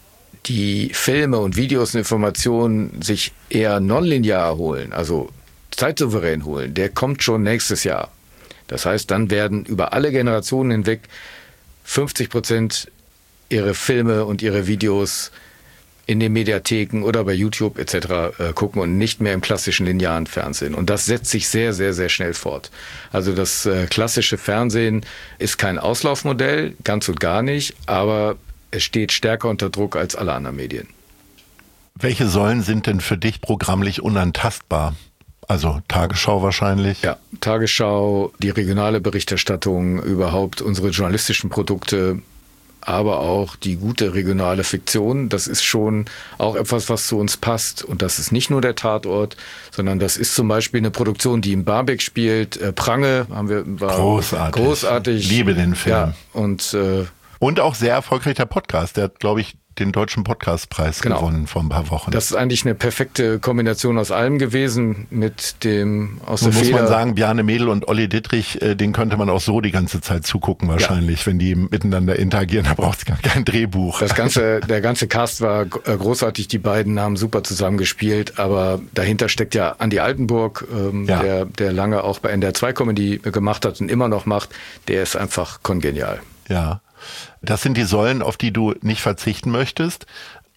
die Filme und Videos und Informationen sich eher nonlinear holen, also zeitsouverän holen, der kommt schon nächstes Jahr. Das heißt, dann werden über alle Generationen hinweg fünfzig Prozent ihre Filme und ihre Videos in den Mediatheken oder bei YouTube et cetera äh, gucken und nicht mehr im klassischen linearen Fernsehen. Und das setzt sich sehr, sehr, sehr schnell fort. Also das äh, klassische Fernsehen ist kein Auslaufmodell, ganz und gar nicht, aber es steht stärker unter Druck als alle anderen Medien. Welche Säulen sind denn für dich programmlich unantastbar? Also Tagesschau wahrscheinlich? Ja, Tagesschau, die regionale Berichterstattung, überhaupt unsere journalistischen Produkte, aber auch die gute regionale Fiktion. Das ist schon auch etwas, was zu uns passt. Und das ist nicht nur der Tatort, sondern das ist zum Beispiel eine Produktion, die in Barmbek spielt. Äh, Prange haben wir, war großartig. großartig. Ich liebe den Film. Ja, und, äh, und auch sehr erfolgreich der Podcast. Der hat, glaube ich, den Deutschen Podcastpreis genau. gewonnen vor ein paar Wochen. Das ist eigentlich eine perfekte Kombination aus allem gewesen mit dem aus Nun der muss Feder. man sagen, Bjarne Mädel und Olli Dittrich, äh, den könnte man auch so die ganze Zeit zugucken wahrscheinlich, ja. Wenn die miteinander interagieren, da braucht es gar kein Drehbuch. Das ganze, der ganze Cast war großartig, die beiden haben super zusammengespielt, aber dahinter steckt ja Andi Altenburg, ähm, ja. der, der lange auch bei N D R zwei Comedy gemacht hat und immer noch macht, der ist einfach kongenial. Ja. Das sind die Säulen, auf die du nicht verzichten möchtest.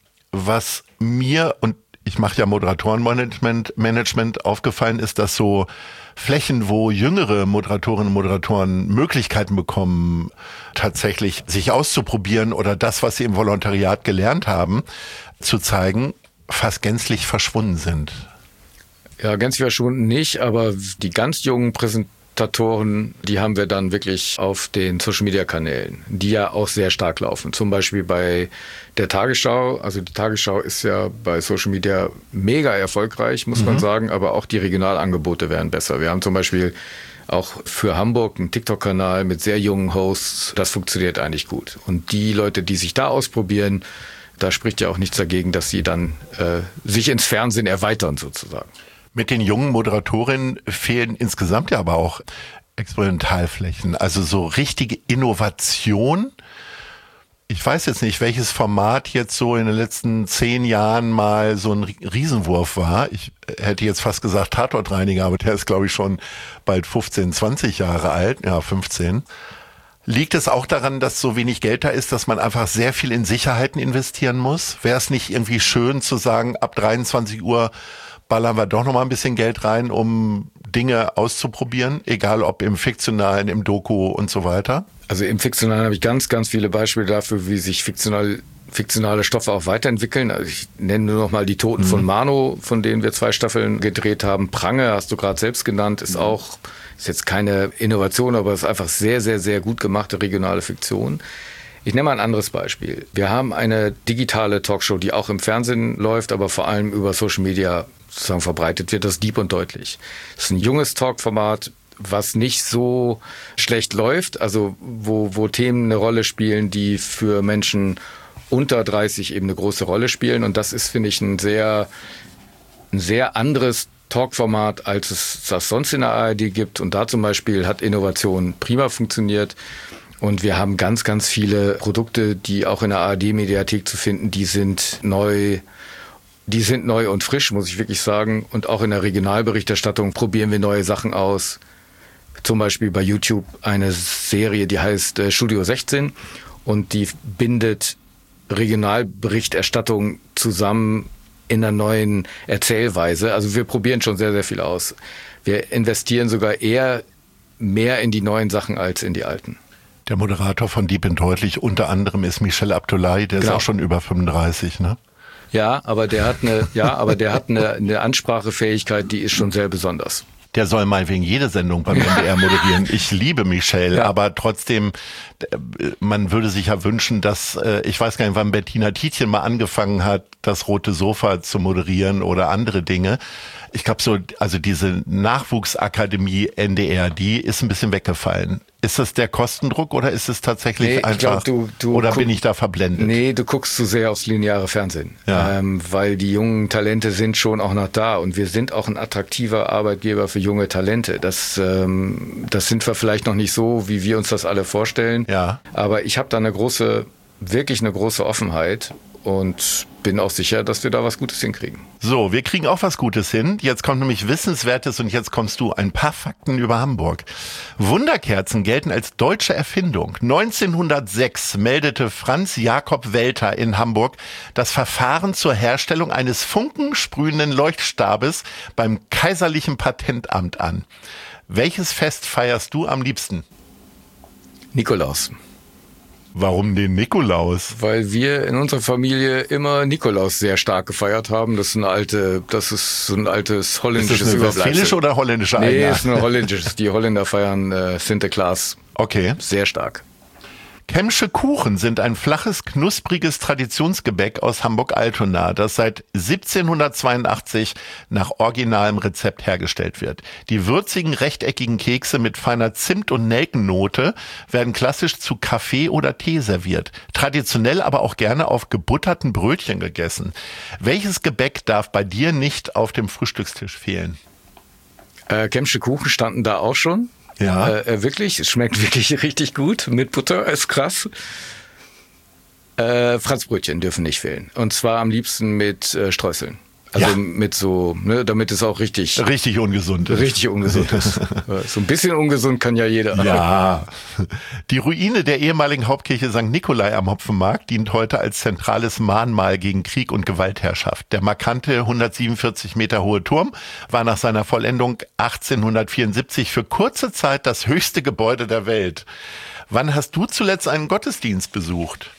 Was mir, und ich mache ja Moderatorenmanagement Management, aufgefallen ist, dass so Flächen, wo jüngere Moderatorinnen und Moderatoren Möglichkeiten bekommen, tatsächlich sich auszuprobieren oder das, was sie im Volontariat gelernt haben, zu zeigen, fast gänzlich verschwunden sind. Ja, gänzlich verschwunden nicht, aber die ganz jungen Präsentatoren, die haben wir dann wirklich auf den Social-Media-Kanälen, die ja auch sehr stark laufen. Zum Beispiel bei der Tagesschau. Also die Tagesschau ist ja bei Social Media mega erfolgreich, muss mhm. man sagen. Aber auch die Regionalangebote werden besser. Wir haben zum Beispiel auch für Hamburg einen TikTok-Kanal mit sehr jungen Hosts. Das funktioniert eigentlich gut. Und die Leute, die sich da ausprobieren, da spricht ja auch nichts dagegen, dass sie dann äh, sich ins Fernsehen erweitern sozusagen. Mit den jungen Moderatorinnen fehlen insgesamt ja aber auch Experimentalflächen, also so richtige Innovation. Ich weiß jetzt nicht, welches Format jetzt so in den letzten zehn Jahren mal so ein Riesenwurf war. Ich hätte jetzt fast gesagt Tatortreiniger, aber der ist, glaube ich, schon bald fünfzehn, zwanzig Jahre alt. Ja, fünfzehn. Liegt es auch daran, dass so wenig Geld da ist, dass man einfach sehr viel in Sicherheiten investieren muss? Wäre es nicht irgendwie schön zu sagen, ab dreiundzwanzig Uhr ballern wir doch noch mal ein bisschen Geld rein, um Dinge auszuprobieren, egal ob im Fiktionalen, im Doku und so weiter? Also im Fiktionalen habe ich ganz, ganz viele Beispiele dafür, wie sich fiktional, fiktionale Stoffe auch weiterentwickeln. Also ich nenne nur noch mal die Toten mhm. von Mano, von denen wir zwei Staffeln gedreht haben. Prange, hast du gerade selbst genannt, ist mhm. auch, ist jetzt keine Innovation, aber ist einfach sehr, sehr, sehr gut gemachte regionale Fiktion. Ich nenne mal ein anderes Beispiel. Wir haben eine digitale Talkshow, die auch im Fernsehen läuft, aber vor allem über Social Media sozusagen verbreitet wird, das ist Deep und Deutlich. Das ist ein junges Talkformat, was nicht so schlecht läuft, also wo, wo Themen eine Rolle spielen, die für Menschen unter dreißig eben eine große Rolle spielen. Und das ist, finde ich, ein sehr, ein sehr anderes Talkformat, als es das sonst in der A R D gibt. Und da zum Beispiel hat Innovation prima funktioniert. Und wir haben ganz, ganz viele Produkte, die auch in der A R D-Mediathek zu finden, die sind neu. Die sind neu und frisch, muss ich wirklich sagen. Und auch in der Regionalberichterstattung probieren wir neue Sachen aus. Zum Beispiel bei YouTube eine Serie, die heißt äh, Studio sechzehn. Und die bindet Regionalberichterstattung zusammen in einer neuen Erzählweise. Also wir probieren schon sehr, sehr viel aus. Wir investieren sogar eher mehr in die neuen Sachen als in die alten. Der Moderator von Deep und Deutlich unter anderem ist Michel Abdullahi, der genau. ist auch schon über fünfunddreißig, ne? Ja, aber der hat eine, ja, aber der hat eine, eine Ansprachefähigkeit, die ist schon sehr besonders. Der soll mal wegen jede Sendung beim N D R moderieren. Ich liebe Michel, ja. aber trotzdem, man würde sich ja wünschen, dass, ich weiß gar nicht, wann Bettina Tietjen mal angefangen hat, das Rote Sofa zu moderieren oder andere Dinge. Ich glaube so, also diese Nachwuchsakademie N D R, die ist ein bisschen weggefallen. Ist das der Kostendruck oder ist es tatsächlich nee, einfach, glaub, du, du oder guck, bin ich da verblendet? Nee, du guckst zu sehr aufs lineare Fernsehen, ja. ähm, weil die jungen Talente sind schon auch noch da und wir sind auch ein attraktiver Arbeitgeber für junge Talente. Das, ähm, das sind wir vielleicht noch nicht so, wie wir uns das alle vorstellen, ja. aber ich habe da eine große, wirklich eine große Offenheit und bin auch sicher, dass wir da was Gutes hinkriegen. So, wir kriegen auch was Gutes hin. Jetzt kommt nämlich Wissenswertes und jetzt kommst du. Ein paar Fakten über Hamburg. Wunderkerzen gelten als deutsche Erfindung. neunzehnhundertsechs meldete Franz Jakob Welter in Hamburg das Verfahren zur Herstellung eines funkensprühenden Leuchtstabes beim Kaiserlichen Patentamt an. Welches Fest feierst du am liebsten? Nikolaus. Warum den Nikolaus? Weil wir in unserer Familie immer Nikolaus sehr stark gefeiert haben. Das ist eine alte, das ist so ein altes holländisches Überbleibsel. Ist das eine westfälische oder holländische Einheit? Nee, ist eine holländische. Die Holländer feiern äh, Sinterklaas. Okay. Sehr stark. Kemmsche Kuchen sind ein flaches, knuspriges Traditionsgebäck aus Hamburg-Altona, das seit siebzehnhundertzweiundachtzig nach originalem Rezept hergestellt wird. Die würzigen, rechteckigen Kekse mit feiner Zimt- und Nelkennote werden klassisch zu Kaffee oder Tee serviert. Traditionell aber auch gerne auf gebutterten Brötchen gegessen. Welches Gebäck darf bei dir nicht auf dem Frühstückstisch fehlen? Äh, Kemmsche Kuchen standen da auch schon. Ja. Äh, wirklich, es schmeckt wirklich richtig gut. Mit Butter, ist krass. Äh, Franzbrötchen dürfen nicht fehlen. Und zwar am liebsten mit äh, Streuseln. Also ja. mit so, ne, damit es auch richtig... Richtig ungesund ist. Richtig ungesund ist. So ein bisschen ungesund kann ja jeder. Ja. Die Ruine der ehemaligen Hauptkirche Sankt Nikolai am Hopfenmarkt dient heute als zentrales Mahnmal gegen Krieg und Gewaltherrschaft. Der markante hundertsiebenundvierzig Meter hohe Turm war nach seiner Vollendung achtzehnhundertvierundsiebzig für kurze Zeit das höchste Gebäude der Welt. Wann hast du zuletzt einen Gottesdienst besucht?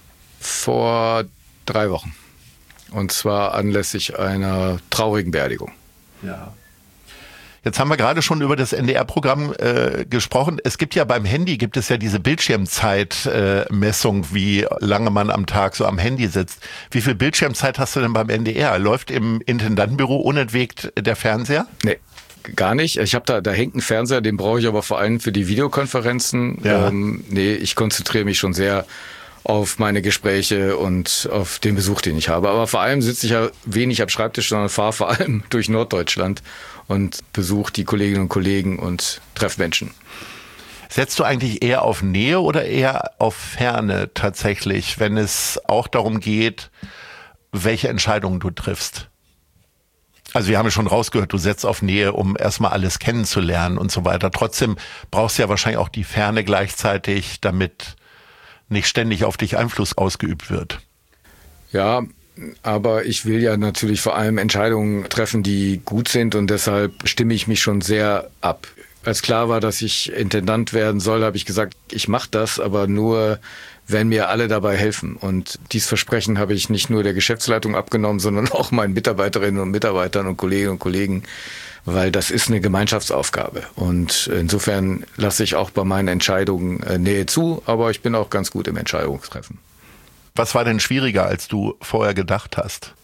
Vor drei Wochen. Und zwar anlässlich einer traurigen Beerdigung. Ja. Jetzt haben wir gerade schon über das N D R-Programm äh, gesprochen. Es gibt ja beim Handy, gibt es ja diese Bildschirmzeitmessung, äh, wie lange man am Tag so am Handy sitzt. Wie viel Bildschirmzeit hast du denn beim N D R? Läuft im Intendantenbüro unentwegt der Fernseher? Nee. Gar nicht. Ich habe da, da hängt ein Fernseher, den brauche ich aber vor allem für die Videokonferenzen. Ja. Ähm, nee, ich konzentriere mich schon sehr auf meine Gespräche und auf den Besuch, den ich habe. Aber vor allem sitze ich ja wenig am Schreibtisch, sondern fahre vor allem durch Norddeutschland und besuche die Kolleginnen und Kollegen und treffe Menschen. Setzt du eigentlich eher auf Nähe oder eher auf Ferne tatsächlich, wenn es auch darum geht, welche Entscheidungen du triffst? Also wir haben ja schon rausgehört, du setzt auf Nähe, um erstmal alles kennenzulernen und so weiter. Trotzdem brauchst du ja wahrscheinlich auch die Ferne gleichzeitig, damit nicht ständig auf dich Einfluss ausgeübt wird. Ja, Aber ich will ja natürlich vor allem Entscheidungen treffen, die gut sind und deshalb stimme ich mich schon sehr ab. Als klar war, dass ich Intendant werden soll, habe ich gesagt, ich mache das, aber nur, wenn mir alle dabei helfen. Und dieses Versprechen habe ich nicht nur der Geschäftsleitung abgenommen, sondern auch meinen Mitarbeiterinnen und Mitarbeitern und Kolleginnen und Kollegen, weil das ist eine Gemeinschaftsaufgabe. Und insofern lasse ich auch bei meinen Entscheidungen Nähe zu, aber ich bin auch ganz gut im Entscheidungstreffen. Was war denn schwieriger, als du vorher gedacht hast?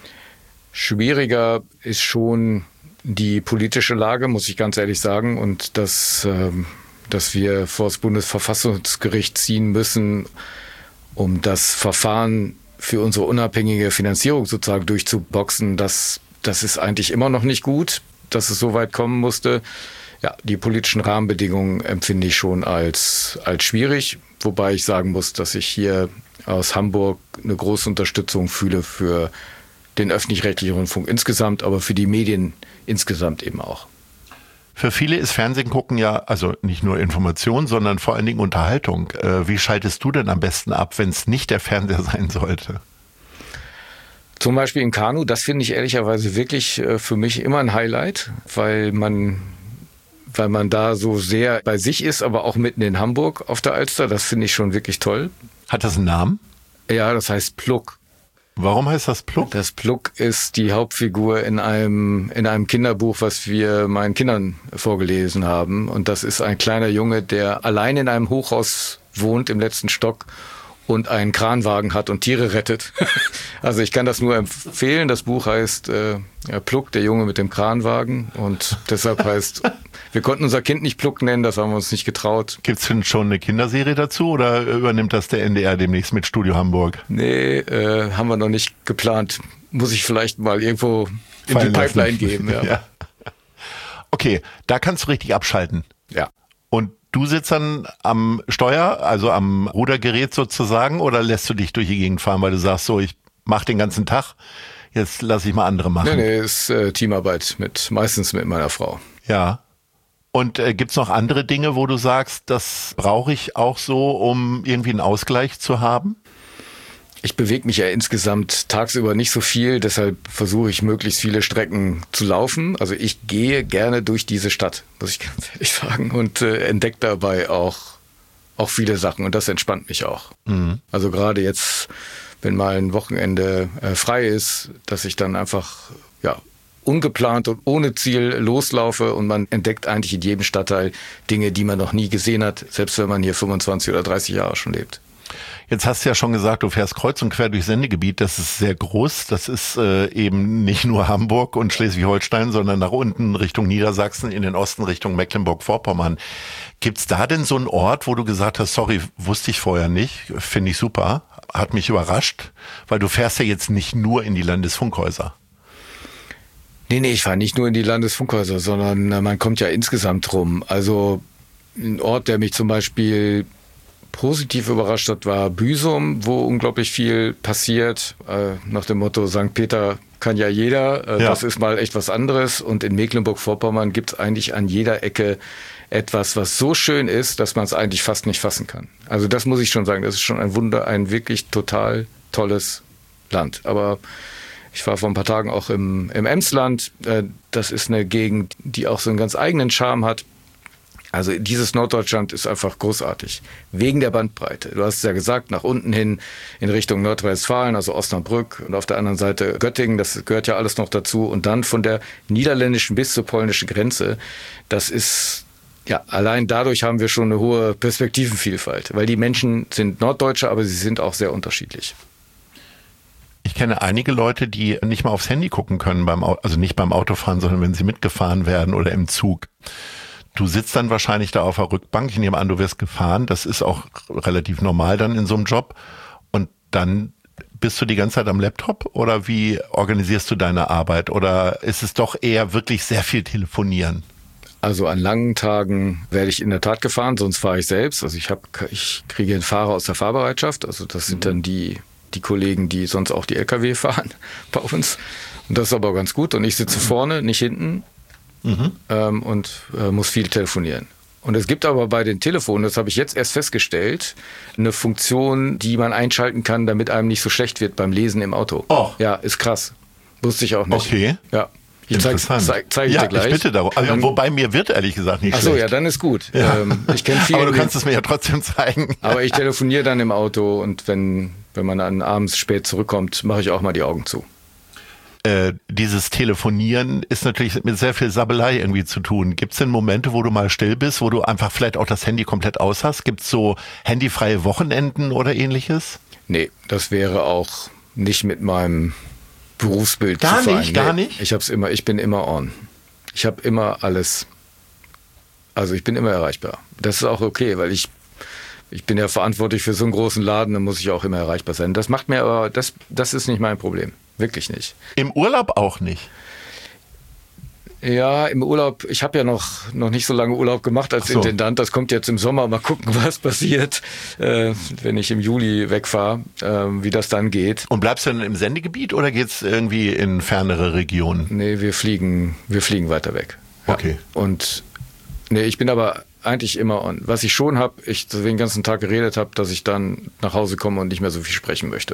Schwieriger ist schon die politische Lage, muss ich ganz ehrlich sagen. Und dass, dass wir vor das Bundesverfassungsgericht ziehen müssen, um das Verfahren für unsere unabhängige Finanzierung sozusagen durchzuboxen, das, das ist eigentlich immer noch nicht gut, dass es so weit kommen musste. Ja, die politischen Rahmenbedingungen empfinde ich schon als, als schwierig, wobei ich sagen muss, dass ich hier aus Hamburg eine große Unterstützung fühle für den öffentlich-rechtlichen Rundfunk insgesamt, aber für die Medien insgesamt eben auch. Für viele ist Fernsehen gucken ja, also nicht nur Information, sondern vor allen Dingen Unterhaltung. Wie schaltest du denn am besten ab, wenn es nicht der Fernseher sein sollte? Zum Beispiel in Kanu, das finde ich ehrlicherweise wirklich für mich immer ein Highlight, weil man, weil man da so sehr bei sich ist, aber auch mitten in Hamburg auf der Alster. Das finde ich schon wirklich toll. Hat das einen Namen? Ja, das heißt Pluck. Warum heißt das Pluck? Das Pluck ist die Hauptfigur in einem, in einem Kinderbuch, was wir meinen Kindern vorgelesen haben. Und das ist ein kleiner Junge, der allein in einem Hochhaus wohnt im letzten Stock und einen Kranwagen hat und Tiere rettet. Also ich kann das nur empfehlen. Das Buch heißt äh, Pluck, der Junge mit dem Kranwagen. Und deshalb heißt, wir konnten unser Kind nicht Pluck nennen, das haben wir uns nicht getraut. Gibt es denn schon eine Kinderserie dazu oder übernimmt das der N D R demnächst mit Studio Hamburg? Nee, äh, haben wir noch nicht geplant. Muss ich vielleicht mal irgendwo in Fallen die Pipeline lassen. geben. Ja. Ja. Okay, da kannst du richtig abschalten. Ja. Und du sitzt dann am Steuer, also am Rudergerät sozusagen, oder lässt du dich durch die Gegend fahren, weil du sagst, so, ich mache den ganzen Tag, jetzt lasse ich mal andere machen? Nee, nee, ist äh, Teamarbeit, mit meistens mit meiner Frau. Ja. Und äh, gibt's noch andere Dinge, wo du sagst, das brauche ich auch so, um irgendwie einen Ausgleich zu haben? Ich bewege mich ja insgesamt tagsüber nicht so viel, deshalb versuche ich möglichst viele Strecken zu laufen. Also ich gehe gerne durch diese Stadt, muss ich ganz ehrlich sagen, und äh, entdecke dabei auch, auch viele Sachen und das entspannt mich auch. Mhm. Also gerade jetzt, wenn mal ein Wochenende äh, frei ist, dass ich dann einfach ja ungeplant und ohne Ziel loslaufe und man entdeckt eigentlich in jedem Stadtteil Dinge, die man noch nie gesehen hat, selbst wenn man hier fünfundzwanzig oder dreißig Jahre schon lebt. Jetzt hast du ja schon gesagt, du fährst kreuz und quer durchs Sendegebiet. Das ist sehr groß. Das ist äh, eben nicht nur Hamburg und Schleswig-Holstein, sondern nach unten Richtung Niedersachsen, in den Osten Richtung Mecklenburg-Vorpommern. Gibt's da denn so einen Ort, wo du gesagt hast, sorry, wusste ich vorher nicht, finde ich super, hat mich überrascht, weil du fährst ja jetzt nicht nur in die Landesfunkhäuser. Nee, nee, ich fahre nicht nur in die Landesfunkhäuser, sondern man kommt ja insgesamt rum. Also ein Ort, der mich zum Beispiel positiv überrascht hat, war Büsum, wo unglaublich viel passiert. Äh, nach dem Motto, Sankt Peter kann ja jeder. Äh, ja. Das ist mal echt was anderes. Und in Mecklenburg-Vorpommern gibt es eigentlich an jeder Ecke etwas, was so schön ist, dass man es eigentlich fast nicht fassen kann. Also das muss ich schon sagen. Das ist schon ein Wunder, ein wirklich total tolles Land. Aber ich war vor ein paar Tagen auch im, im Emsland. Äh, das ist eine Gegend, die auch so einen ganz eigenen Charme hat. Also dieses Norddeutschland ist einfach großartig. Wegen der Bandbreite. Du hast es ja gesagt, nach unten hin in Richtung Nordrhein-Westfalen, also Osnabrück und auf der anderen Seite Göttingen, das gehört ja alles noch dazu. Und dann von der niederländischen bis zur polnischen Grenze. Das ist, ja, allein dadurch haben wir schon eine hohe Perspektivenvielfalt. Weil die Menschen sind Norddeutsche, aber sie sind auch sehr unterschiedlich. Ich kenne einige Leute, die nicht mal aufs Handy gucken können, beim Auto, also nicht beim Autofahren, sondern wenn sie mitgefahren werden oder im Zug. Du sitzt dann wahrscheinlich da auf der Rückbank, ich nehme an, du wirst gefahren, das ist auch relativ normal dann in so einem Job und dann bist du die ganze Zeit am Laptop oder wie organisierst du deine Arbeit oder ist es doch eher wirklich sehr viel telefonieren? Also an langen Tagen werde ich in der Tat gefahren, sonst fahre ich selbst. Also ich habe, ich kriege einen Fahrer aus der Fahrbereitschaft, also das sind dann die, die Kollegen, die sonst auch die L K W fahren bei uns und das ist aber ganz gut und ich sitze vorne, nicht hinten. Mhm. Ähm, und äh, muss viel telefonieren. Und es gibt aber bei den Telefonen, das habe ich jetzt erst festgestellt, eine Funktion, die man einschalten kann, damit einem nicht so schlecht wird beim Lesen im Auto. Oh. Ja, ist krass. Wusste ich auch nicht. Okay. Ja. Ich zeig, Interessant. zeig, zeig ich ja, dir gleich. ich bitte darum. Also, Dann, wobei mir wird ehrlich gesagt nicht ach so, schlecht. ja, dann ist gut. Ja. Ähm, ich kenn viele, aber du kannst es mir ja trotzdem zeigen. Aber ich telefoniere dann im Auto und wenn, wenn man dann abends spät zurückkommt, mache ich auch mal die Augen zu. Äh, dieses Telefonieren ist natürlich mit sehr viel Sabbelei irgendwie zu tun. Gibt es denn Momente, wo du mal still bist, wo du einfach vielleicht auch das Handy komplett aus hast? Gibt es so handyfreie Wochenenden oder ähnliches? Nee, das wäre auch nicht mit meinem Berufsbild Gar zu vereinen. nicht, gar nee, nicht? Ich hab's immer, ich bin immer on. Ich habe immer alles, also ich bin immer erreichbar. Das ist auch okay, weil ich Ich bin ja verantwortlich für so einen großen Laden, dann muss ich auch immer erreichbar sein. Das macht mir aber, das, das ist nicht mein Problem. Wirklich nicht. Im Urlaub auch nicht? Ja, im Urlaub, ich habe ja noch, noch nicht so lange Urlaub gemacht als Ach so. Intendant. Das kommt jetzt im Sommer. Mal gucken, was passiert, äh, wenn ich im Juli wegfahre, äh, wie das dann geht. Und bleibst du dann im Sendegebiet oder geht's irgendwie in fernere Regionen? Nee, wir fliegen, wir fliegen weiter weg. Ja. Okay. Und nee, ich bin aber eigentlich immer on. Was ich schon habe, ich den ganzen Tag geredet habe, dass ich dann nach Hause komme und nicht mehr so viel sprechen möchte.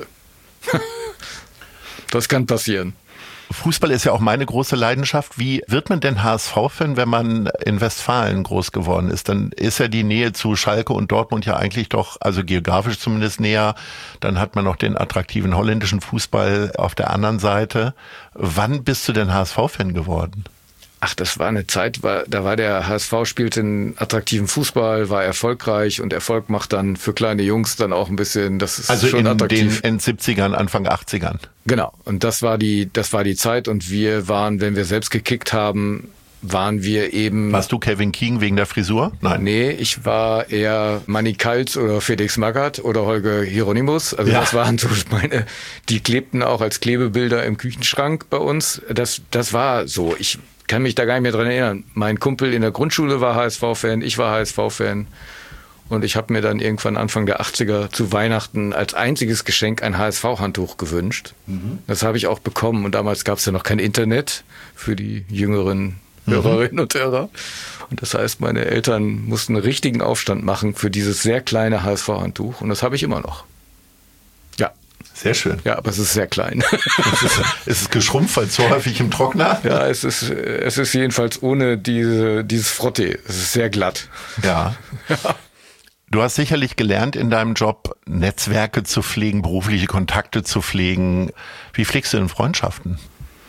Das kann passieren. Fußball ist ja auch meine große Leidenschaft. Wie wird man denn H S V-Fan, wenn man in Westfalen groß geworden ist? Dann ist ja die Nähe zu Schalke und Dortmund ja eigentlich doch, also geografisch zumindest näher. Dann hat man noch den attraktiven holländischen Fußball auf der anderen Seite. Wann bist du denn H S V-Fan geworden? Ach, das war eine Zeit, da war der H S V, spielte einen attraktiven Fußball, war erfolgreich und Erfolg macht dann für kleine Jungs dann auch ein bisschen, das ist Also schon in attraktiv. den siebzigern, Anfang achtzigern. Genau, und das war die, das war die Zeit und wir waren, wenn wir selbst gekickt haben, waren wir eben... Warst du Kevin King wegen der Frisur? Nein. Nee, ich war eher Manny Kalt oder Felix Magath oder Holger Hieronymus. Also Ja. das waren so meine, die klebten auch als Klebebilder im Küchenschrank bei uns. Das, das war so. Ich kann mich da gar nicht mehr dran erinnern. Mein Kumpel in der Grundschule war H S V-Fan, ich war H S V-Fan. Und ich habe mir dann irgendwann Anfang der achtziger zu Weihnachten als einziges Geschenk ein H S V-Handtuch gewünscht. Mhm. Das habe ich auch bekommen. Und damals gab es ja noch kein Internet für die jüngeren Hörerinnen und Hörer. Und das heißt, meine Eltern mussten einen richtigen Aufstand machen für dieses sehr kleine H S V-Handtuch. Und das habe ich immer noch. Ja. Sehr schön. Ja, aber es ist sehr klein. Es ist, es ist geschrumpft, weil zu häufig im Trockner. Ja, es ist, es ist jedenfalls ohne diese, dieses Frottee. Es ist sehr glatt. Ja. Du hast sicherlich gelernt in deinem Job, Netzwerke zu pflegen, berufliche Kontakte zu pflegen. Wie pflegst du denn Freundschaften?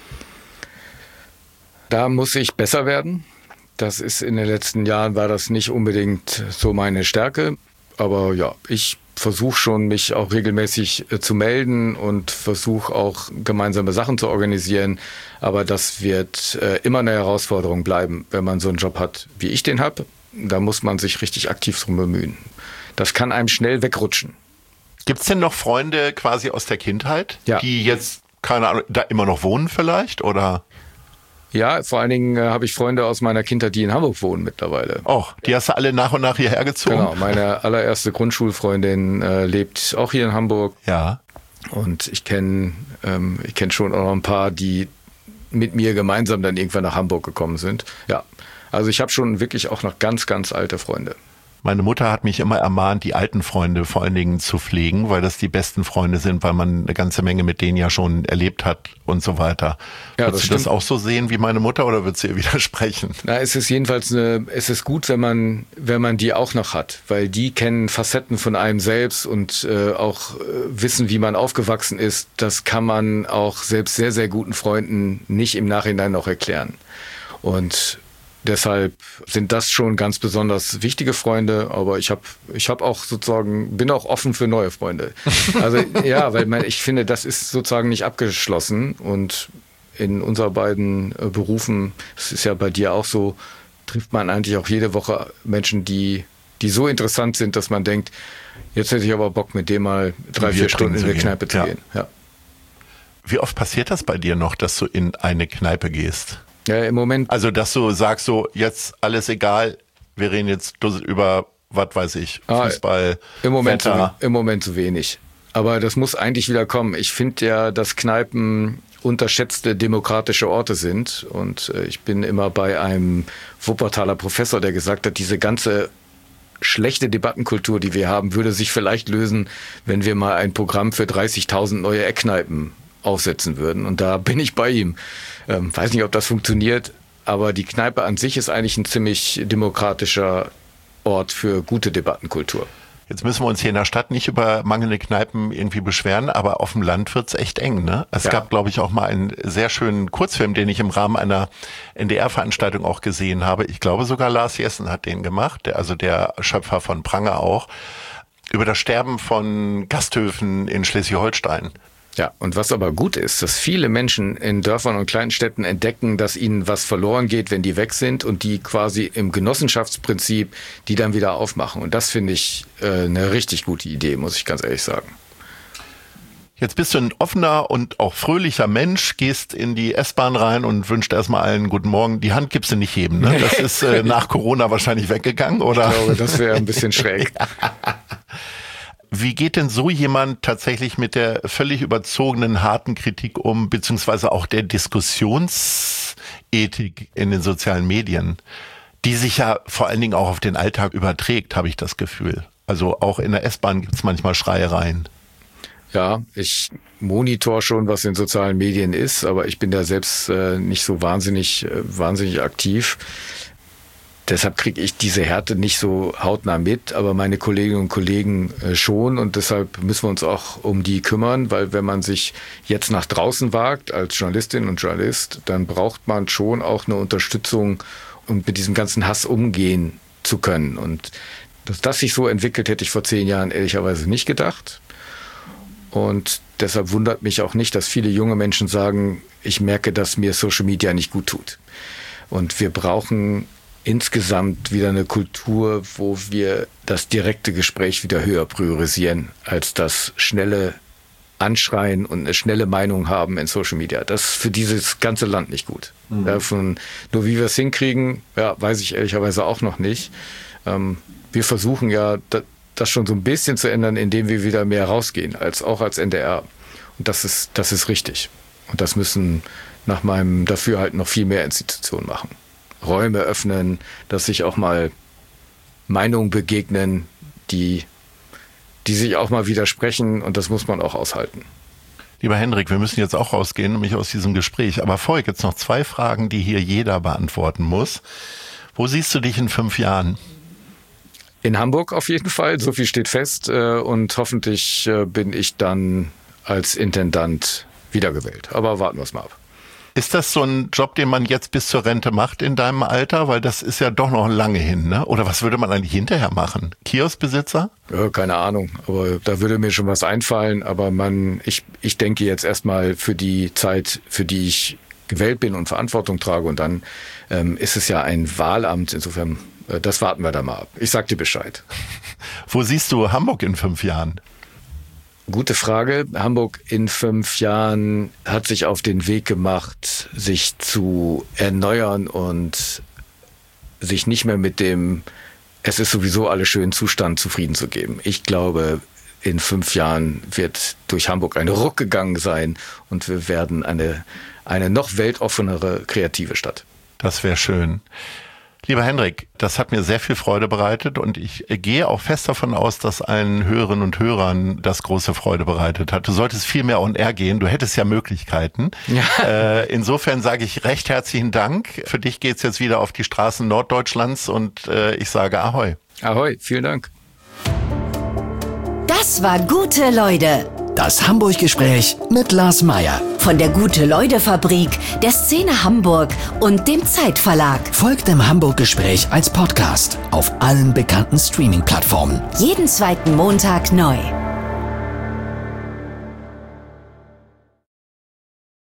Da muss ich besser werden. Das ist in den letzten Jahren war das nicht unbedingt so meine Stärke. Aber ja, ich versuche schon, mich auch regelmäßig äh, zu melden und versuche auch gemeinsame Sachen zu organisieren. Aber das wird äh, immer eine Herausforderung bleiben, wenn man so einen Job hat, wie ich den habe. Da muss man sich richtig aktiv drum bemühen. Das kann einem schnell wegrutschen. Gibt es denn noch Freunde quasi aus der Kindheit, Ja. die jetzt, keine Ahnung, da immer noch wohnen vielleicht? Oder? Ja, vor allen Dingen äh, habe ich Freunde aus meiner Kindheit, die in Hamburg wohnen mittlerweile. Oh, die hast du alle nach und nach hierher gezogen? Genau, meine allererste Grundschulfreundin äh, lebt auch hier in Hamburg. Ja. Und ich kenne ähm, ich kenn schon auch noch ein paar, die mit mir gemeinsam dann irgendwann nach Hamburg gekommen sind. Ja, also ich habe schon wirklich auch noch ganz, ganz alte Freunde. Meine Mutter hat mich immer ermahnt, die alten Freunde vor allen Dingen zu pflegen, weil das die besten Freunde sind, weil man eine ganze Menge mit denen ja schon erlebt hat und so weiter. Ja, Würdest das du das stimmt. auch so sehen wie meine Mutter oder würdest du ihr widersprechen? Na, es ist jedenfalls eine, es ist gut, wenn man, wenn man die auch noch hat, weil die kennen Facetten von einem selbst und äh, auch äh, wissen, wie man aufgewachsen ist. Das kann man auch selbst sehr, sehr guten Freunden nicht im Nachhinein noch erklären. Und deshalb sind das schon ganz besonders wichtige Freunde, aber ich habe ich hab auch sozusagen, bin auch offen für neue Freunde. Also ja, weil man, ich finde, das ist sozusagen nicht abgeschlossen und in unseren beiden äh, Berufen, das ist ja bei dir auch so, trifft man eigentlich auch jede Woche Menschen, die, die so interessant sind, dass man denkt, jetzt hätte ich aber Bock, mit dem mal drei, Bier vier Stunden trinken in zu der gehen. Kneipe zu Ja. gehen. Ja. Wie oft passiert das bei dir noch, dass du in eine Kneipe gehst? Ja, im Moment, Also, dass du sagst so, jetzt alles egal, wir reden jetzt über, was weiß ich, Ah, Fußball, im Moment, zu, Wetter. im Moment zu wenig. Aber das muss eigentlich wieder kommen. Ich finde ja, dass Kneipen unterschätzte demokratische Orte sind. Und äh, ich bin immer bei einem Wuppertaler Professor, der gesagt hat, diese ganze schlechte Debattenkultur, die wir haben, würde sich vielleicht lösen, wenn wir mal ein Programm für dreißigtausend neue Eckkneipen aufsetzen würden. Und da bin ich bei ihm. Ähm, weiß nicht, ob das funktioniert, aber die Kneipe an sich ist eigentlich ein ziemlich demokratischer Ort für gute Debattenkultur. Jetzt müssen wir uns hier in der Stadt nicht über mangelnde Kneipen irgendwie beschweren, aber auf dem Land wird's echt eng, ne? Es ja. gab, glaube ich, auch mal einen sehr schönen Kurzfilm, den ich im Rahmen einer N D R-Veranstaltung auch gesehen habe. Ich glaube, sogar Lars Jessen hat den gemacht, der, also der Schöpfer von Pranger auch, über das Sterben von Gasthöfen in Schleswig-Holstein. Ja, und was aber gut ist, dass viele Menschen in Dörfern und kleinen Städten entdecken, dass ihnen was verloren geht, wenn die weg sind und die quasi im Genossenschaftsprinzip die dann wieder aufmachen. Und das finde ich äh, eine richtig gute Idee, muss ich ganz ehrlich sagen. Jetzt bist du ein offener und auch fröhlicher Mensch, gehst in die S-Bahn rein und wünschst erstmal allen guten Morgen. Die Hand gibst du nicht jedem, ne? Das ist äh, nach Corona wahrscheinlich weggegangen, oder? Ich glaube, das wäre ein bisschen schräg. Wie geht denn so jemand tatsächlich mit der völlig überzogenen, harten Kritik um, beziehungsweise auch der Diskussionsethik in den sozialen Medien, die sich ja vor allen Dingen auch auf den Alltag überträgt, habe ich das Gefühl. Also auch in der S-Bahn gibt es manchmal Schreiereien. Ja, ich monitor schon, was in sozialen Medien ist, aber ich bin da selbst äh, nicht so wahnsinnig, äh, wahnsinnig aktiv. Deshalb kriege ich diese Härte nicht so hautnah mit, aber meine Kolleginnen und Kollegen äh, schon, und deshalb müssen wir uns auch um die kümmern, weil wenn man sich jetzt nach draußen wagt als Journalistin und Journalist, dann braucht man schon auch eine Unterstützung, um mit diesem ganzen Hass umgehen zu können. Und dass das sich so entwickelt, hätte ich vor zehn Jahren ehrlicherweise nicht gedacht. Und deshalb wundert mich auch nicht, dass viele junge Menschen sagen, ich merke, dass mir Social Media nicht gut tut. Und wir brauchen insgesamt wieder eine Kultur, wo wir das direkte Gespräch wieder höher priorisieren, als das schnelle Anschreien und eine schnelle Meinung haben in Social Media. Das ist für dieses ganze Land nicht gut. Mhm. Davon, nur wie wir es hinkriegen, ja, weiß ich ehrlicherweise auch noch nicht. Ähm, wir versuchen ja, das schon so ein bisschen zu ändern, indem wir wieder mehr rausgehen, als auch als N D R. Und das ist, das ist richtig. Und das müssen nach meinem Dafürhalten noch viel mehr Institutionen machen. Räume öffnen, dass sich auch mal Meinungen begegnen, die, die sich auch mal widersprechen, und das muss man auch aushalten. Lieber Hendrik, wir müssen jetzt auch rausgehen, nämlich aus diesem Gespräch. Aber vorher jetzt noch zwei Fragen, die hier jeder beantworten muss. Wo siehst du dich in fünf Jahren? In Hamburg auf jeden Fall, so viel steht fest, und hoffentlich bin ich dann als Intendant wiedergewählt. Aber warten wir es mal ab. Ist das so ein Job, den man jetzt bis zur Rente macht in deinem Alter? Weil das ist ja doch noch lange hin, ne? Oder was würde man eigentlich hinterher machen? Kioskbesitzer? Ja, keine Ahnung, aber da würde mir schon was einfallen. Aber man, ich, ich denke jetzt erstmal für die Zeit, für die ich gewählt bin und Verantwortung trage, und dann ähm, ist es ja ein Wahlamt. Insofern, äh, das warten wir da mal ab. Ich sag dir Bescheid. Wo siehst du Hamburg in fünf Jahren? Gute Frage. Hamburg in fünf Jahren hat sich auf den Weg gemacht, sich zu erneuern und sich nicht mehr mit dem es ist sowieso alles schön Zustand zufrieden zu geben. Ich glaube, in fünf Jahren wird durch Hamburg ein Ruck gegangen sein und wir werden eine, eine noch weltoffenere, kreative Stadt. Das wäre schön. Lieber Hendrik, das hat mir sehr viel Freude bereitet und ich gehe auch fest davon aus, dass allen Hörerinnen und Hörern das große Freude bereitet hat. Du solltest viel mehr on air gehen, du hättest ja Möglichkeiten. Ja. Äh, insofern sage ich recht herzlichen Dank. Für dich geht's jetzt wieder auf die Straßen Norddeutschlands und äh, ich sage Ahoi. Ahoi, vielen Dank. Das war Gute Leute. Das Hamburg-Gespräch mit Lars Meier. Von der Gute-Leute-Fabrik, der Szene Hamburg und dem Zeitverlag. Folgt dem Hamburg-Gespräch als Podcast auf allen bekannten Streaming-Plattformen. Jeden zweiten Montag neu.